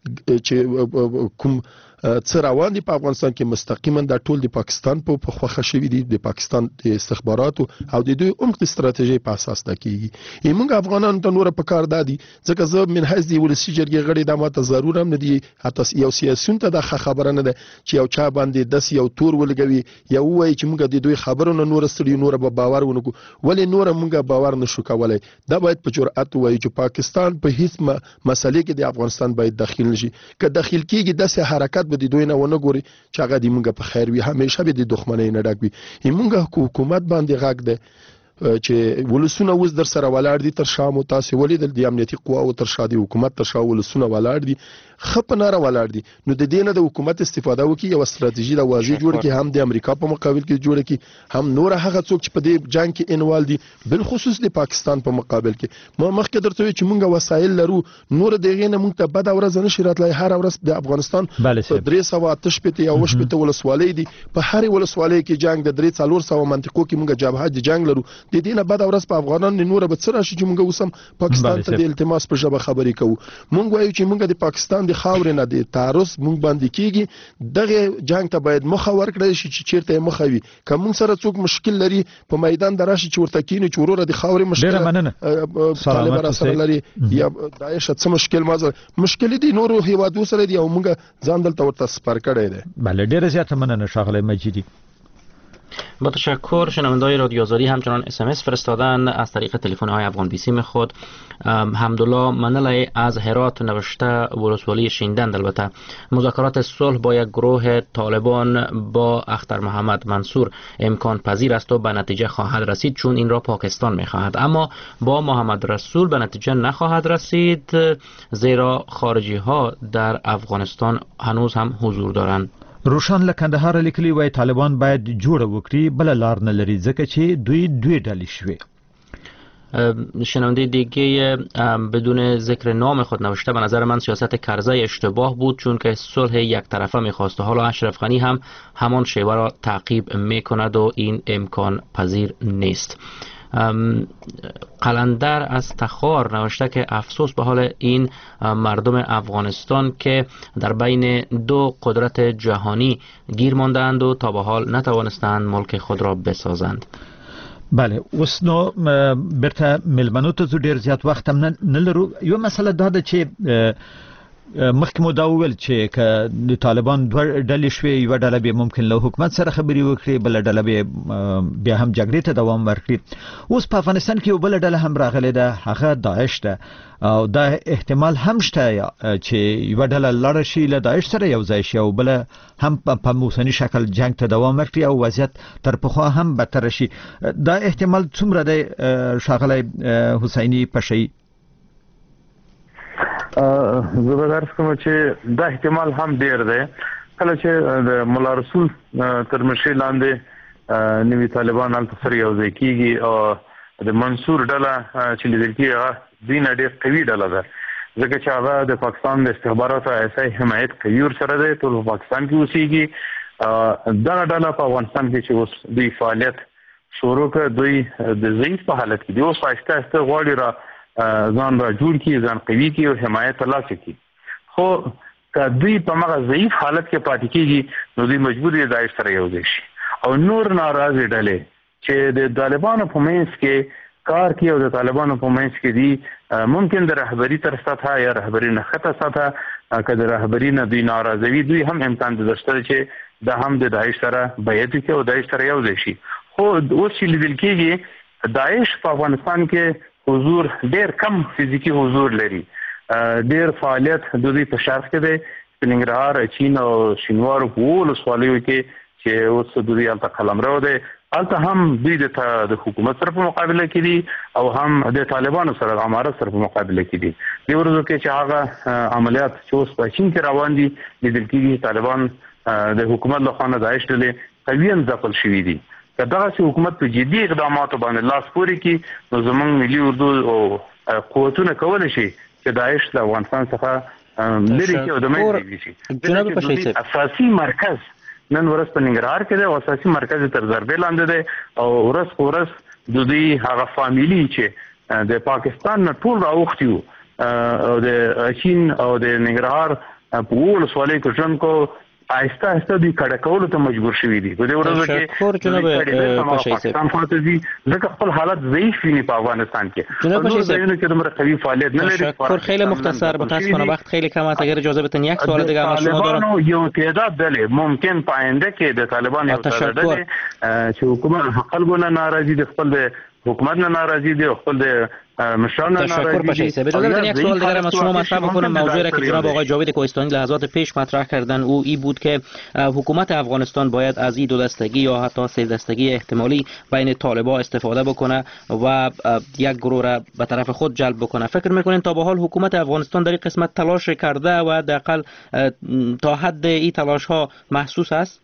چې کوم څه روان دي په افغانستان کې مستقیما د ټول د پاکستان په خوخه شوی دي د پاکستان د استخباراتو او د دوی عمق استراتیژي په اساس نه کیږي موږ افغانان ته نور په کار دادي ځکه زه من حیث دی ولسی جرګې غړي د ماته ضرور هم نه دي حتی یو سیاسيون ته د خبره نه ده چې یو چا باندې داس یو تور ولګوي یو وایي چې موږ د دوی خبرونه نور ستړي نور به باور ونکو ولې نور موږ باور نشو کولای دا باید په جرأت وایي چې پاکستان په هیڅ مسلې کې د افغانستان باید داخل نشي که داخل کیږي د حرکت به د دوی نه ونه ګوري چې هغه د موږ په خیر وي همیشه به د دښمنۍ نه ډک وي موږ حکومت باندې غږ ده چې ولسونه وز در سره ولاړ دي تر شام او تاسو ولې د امنیتي قواو تر شادي حکومت تر شاو ولسونه ولاړ دي خپناره ولاړ دي نو د دینه د حکومت استفاده وکي یو استراتیژي د واضح جوړ کی هم د امریکا په مقابل کې جوړ کی هم نور هغه څوک چې په دې جنگ کې انوال دي بل خصوص د پاکستان په مقابل کې ما مخکې درته چې مونږه وسایل لرو نور دغه نه مونږ ته بد اورز نه شراتلای هر اورز د افغانستان 300 شپته یا وشپته ولسوالۍ دي په هر ولسوالۍ کې جنگ د 300 منطقو کې مونږه جبهه د جنگ لرو د دینه بد اورز په افغانان نور به څه راشي چې مونږ وسم پاکستان ته د التماس په ژبه خبرې کوو مونږ وایو چې مونږ د پاکستان د خاورې نه د تعرض مونږ باندې کیږي دغه جنگ ته باید مخه ورکړی شي چې چیرته مخه وي کوم سره څوک مشکل لري په میدان دراشي چې ورته کینی چې ورور د خاورې مشکل طالبان سره لري یا داعش څه مشکل مشکل دي نور هیوادو سره دي او مونږ ځان دلته ورته سپار کړی دی بله ډیره زیاته مننه شاغله مجیدی با تشکر. شنونده‌های رادیو آزادی همچنان SMS فرستادن از طریق تلفن‌های افغان بیسیم خود. حمدالله منلی از هرات نوشته ولسوالی شیندند البته مذاکرات صلح با یک گروه طالبان با اختر محمد منصور امکان پذیر است و به نتیجه خواهد رسید چون این را پاکستان می‌خواهد اما با محمد رسول به نتیجه نخواهد رسید زیرا خارجی ها در افغانستان هنوز هم حضور دارند. روشان لکندهار لیکلی وای طالبان باید جوړه وکړي بل لار نه لري ځکه چې دوی ډلې شوي. شنونده دیگه بدون ذکر نام خود نوشته به نظر من سیاست کرزی اشتباه بود چون که صلح یک طرفه میخواست و حالا اشرف غنی هم همان شیوه را تعقیب میکند و این امکان پذیر نیست. قلندر از تخار نوشته که افسوس به حال این مردم افغانستان که در بین دو قدرت جهانی گیر ماندند و تا به حال نتوانستند ملک خود را بسازند. بله اوس نو برته ملمنو ته ډیر زیات وخت هم نه لرو یو مسله دا ده چې مخکې مو دا وویل چې که د طالبان دوه ډلې شوې یوه ډله به ممکن له حکومت سره خبرې وکړي بله ډله به بیا هم جګړې ته دوام ورکړي اوس په افغانستان کې یو بله ډله هم راغلې ده هغه داعش ده او دا احتمال هم شته چې یوه ډله لاړه شي له داعش سره یو ځای شي او بله هم په اوسني شکل جنګ ته دوام ورکړي او وضعیت تر پخوا هم بدتره شي دا احتمال څومره دی ښاغلی حسیني پشهیي؟ زه به درس کوم چې دا احتمال هم ډیر دی کله چې د مولا رسول تر مشرۍ لاندې نوي طالبان هلته سره یو ځای کېږي او د منصور ډله چې لیدل کېږي هغه دوی نه ډېر قوي ډله ده ځکه چې هغه د پاکستان د استخباراتو ایسای حمایت کوي ورسره دی ټول په پاکستان کې اوسېږي دغه ډله په افغانستان کې چې اوس دوی فعالیت شروع کړ دوی د ضعیف په حالت کې دی اوس آهسته آهسته غواړي را ځان را جوړ کړي ځان قوي کړي او حمایت ترلاسه کړي خو که دوی په هغه ضعیف حالت کې پاتې کېږي نو دوی مجبور دي داعش سره یو ځای شي او نور ناراضي ډلې چې د طالبانو په منځ کې کار کوي او د طالبانو په منځ کې دي ممکن د رهبری تر سطح یا رهبری نه خطه سطح که د رهبری نه دوی ناراضوي دوی هم امکان د دشته چې د هم د داعش سره بیعت کوي او داعش سره یو ځای شي خو اوس چې لیدل کېږي داعش په افغانستان کې حضور ډېر کم فزیکی حضور لري ډېر فعالیت د دوی په شرق کې دی په ننګرهار چین او شینوارو په ولسوالیو کې چې اوس د دوی هلته قلمرو دی هلته هم دوی د حکومت سره په مقابله کې دي او هم د طالبانو سره د امارت سره په مقابله کې دي دې ورځو کې چې هغه عملیات چې اوس په چین کې روان دي لیدل کېږي طالبان د حکومت له خوا نه داعش ډلې قویاً ځپل شوي دي که دغسې حکومت په جدي اقداماتو باندې لاس پورې کړي نو زموږ ملي اردو او قوتونه کولی شي چې داعش د افغانستان څخه لرې کړي او د منځه یې اساسي مرکز نن ورځ په ننګرهار کې دی او اساسي مرکز تر ضربې لاندې دی او ورځ په ورځ د دوی هغه فامیلي چې د پاکستان نه ټول راوختي وو او د چین او د ننګرهار په ولسوالۍ کې ژوند کو آهسته آهسته دوی کډه کولو ته مجبور شوي دي په دې ورځو کې پاکستان خواته دي ځکه خپل حالت ضعیف ویني په افغانستان کې جناب ځایونه کې دومره قوي فعالیت نه لري تشکر خیلی مختصر متاسفانه وقت خیلی کم است اگر اجازه بدین یک سوال دیگه از شما دارم یو تعداد دله ممکن په آینده کې د طالبان یو تعداد دله چې حکومت خپل ناراضي دي خپل حکومت نه ناراضی دی خپل د مشران تشکر باشه سه اجازه بدین یک سوال دیگر از شما مطرح بکنم موضوعی را که جناب آقای جاوید کوهستانی لحظات پیش مطرح کردن او این بود که حکومت افغانستان باید از این دو دستگی یا حتی سه دستگی احتمالی بین طالبان استفاده بکنه و یک گروه را به طرف خود جلب بکنه فکر میکنین تا به حال حکومت افغانستان در این قسمت تلاش کرده و حداقل تا حد این تلاش ها محسوس است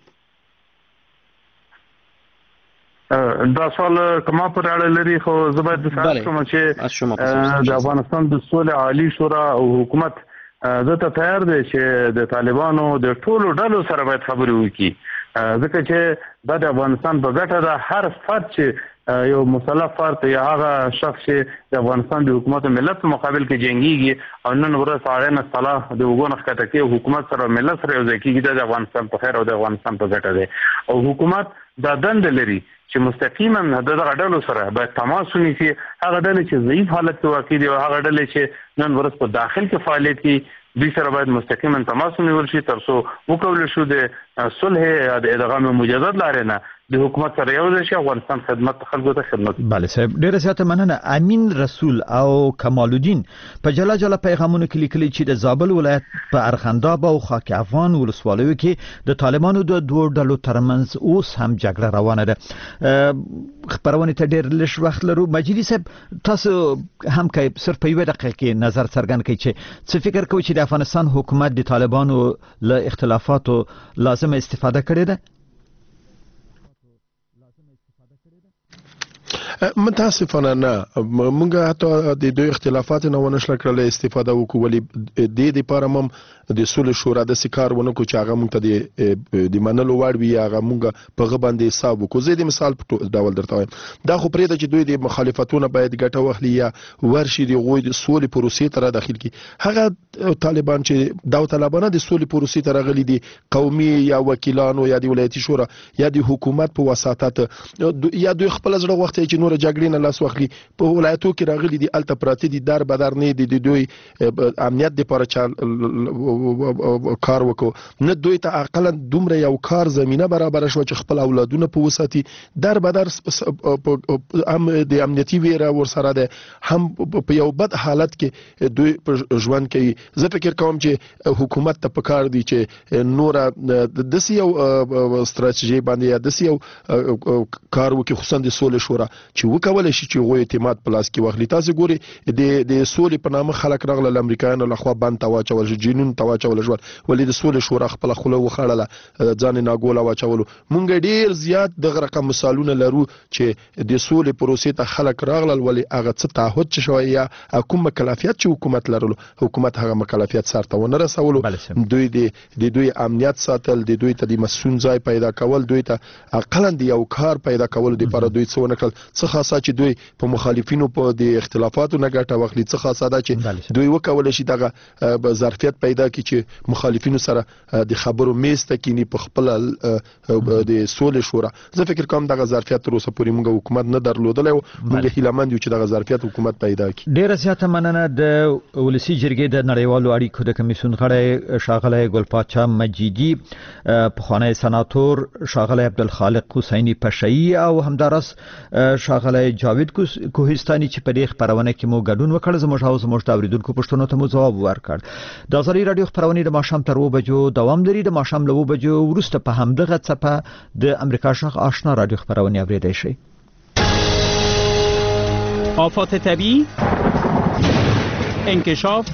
دا سوال کما پر اړه لري خو زه باید د سوال کوم چې د افغانستان د صلح عالی شورا او حکومت زه تیار دی چې د طالبانو د ټولو ډلو سره باید خبرې وکړي ځکه چې دا د افغانستان په ګټه ده هر فرد چې یو مسلح فرد یا هغه شخص چې د افغانستان د حکومت او ملت په مقابل کې جنګیږي او نن ورځ اړینه صلاح د وګونو ښکته کوي حکومت سره ملت سره یو ځای کېږي د افغانستان په خیر او د افغانستان په ګټه دی او حکومت دا دنده لري چې مستقیما د دغه ډلو سره باید تماس ونیسي هغه ډلې چې ضعیف حالت کې واقع دي او هغه ډلې چې نن ورځ په داخل کې فعالیت کوي دوی سره باید مستقیما تماس ونیول شي تر څو وکولای شو د صلح یا د ادغام مجازات لارې نه د حکومت سره یو ځای شي افغانستان خدمت خلکو ته خدمت بله صاحب ډیره زیاته مننه امین رسول او کمال الدین په جلا جلا پیغامونو کې لیکلي چې د زابل ولایت په ارغنداب او خاک افغان ولسوالیو کې د طالبانو د دوه ډلو ترمنځ اوس هم جګړه روانه ده خبرونه ته ډیر لږ وخت لرو مجیدي صاحب تاسو هم کې صرف په یوه دقیقه کې نظر څرګند کړئ چې څه فکر کوئ چې د افغانستان حکومت د طالبانو له اختلافاتو لازمه استفاده کړې ده متاسفانه نه مونږه حتی د دوی اختلافات نه ونشل کړل استفاده وکړو ولې د دې لپاره هم د صلح شورا د سکار ونه کو چې هغه مونږ ته د منلو وړ وی هغه مونږ په غبندې حساب وکړو زه د مثال په ډول درته وایم دا خو پرې د چې دوی د مخالفتونو باید ګټه واخلي یا ورشي د غوي د صلح پروسې ته داخل کی هغه طالبان چې دا طالبان د صلح پروسې ته راغلي دي قومي یا وکیلانو یا د ولایتي شورا یا د حکومت په وساتت یا دوی خپل ځړه وخت چې نور جګړې نه لاس واخلي په ولایتو کې راغلي دي الته پراته دي در بدر نه دي د دوی امنیت لپاره کار وکړو نه دوی ته عقلا دومره یو کار زمينه برابر شو چې خپل اولادونه په وساتي در بدر هم د امنیتي ویره ور سره ده هم په یو بد حالت کې دوی په ژوند کې زه فکر کوم چې حکومت ته پکار دي چې نور د سیو ستراتیژي باندې یا د سیو کار وکړي خصوصا د صلح شورا چې وکول شي چې غوي اعتماد په لاس کې واخلي. تاسو ګوري د سولې په نامه خلک راغله امریکایانو لخوا باندې تواچول جنون تواچول جوړ ولې د سولې شورا خپل خله وخړله ځان ناګولا واچولو. مونږ ډیر زیات دغه رقم مثالونه لرو چې د سولې پروسې ته خلک راغلل ولې هغه څه تعهد چې شوی یا کوم مکلفیت چې حکومت لرلو حکومت هغه مکلفیت سره ونه رسولو. دوی امنیت ساتل د دوی ته د مسون ځای پیدا کول دوی ته اقلا د یو کار پیدا کول د لپاره دوی څه ونکړل څه خاصه چې دوی په مخالفینو په د اختلافاتو نه ګټه واخلي څه خاصه ده چې دوی وکول شي دغه ظرفیت پیدا کړي چې مخالفینو سره د خبرو میز ته کینی په خپل د سولې شورا. زه فکر کوم دغه ظرفیت تر اوسه پورې موږ حکومت نه درلودل او موږ هیلمند یو چې دغه ظرفیت حکومت پیدا کړي. ډیره زیاته مننه د ولسی جرګې د نړیوالو اړیکو د کمیسیون غړی ښاغلی ګلپاچا مجیدي، پخوانی سناتور ښاغلی عبدالخالق حسیني پشایی او همدارس ښاغلی جاوید کوهستاني چې په دې خبرونه کې مو ګډون وکړ. زموږ د اوریدونکو پوښتنو ته مو ځواب ورکړ. د ازادي رادیو خبرونه د ماښام تر 2 بجو دوام لري. د ماښام له 2 بجو وروسته په همدغه څپه د امریکا شغ آشنا رادیو خبرونه اوریدئ شئ. آفات طبیعی، انکشاف،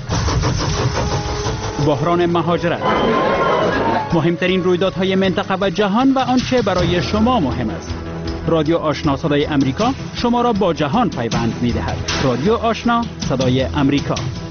بحران مهاجرت، مهمترین رویدادهای منطقه و جهان و آنچه برای شما مهم است. رادیو آشنا صدای امریکا شما را با جهان پیوند می‌دهد. رادیو آشنا صدای امریکا.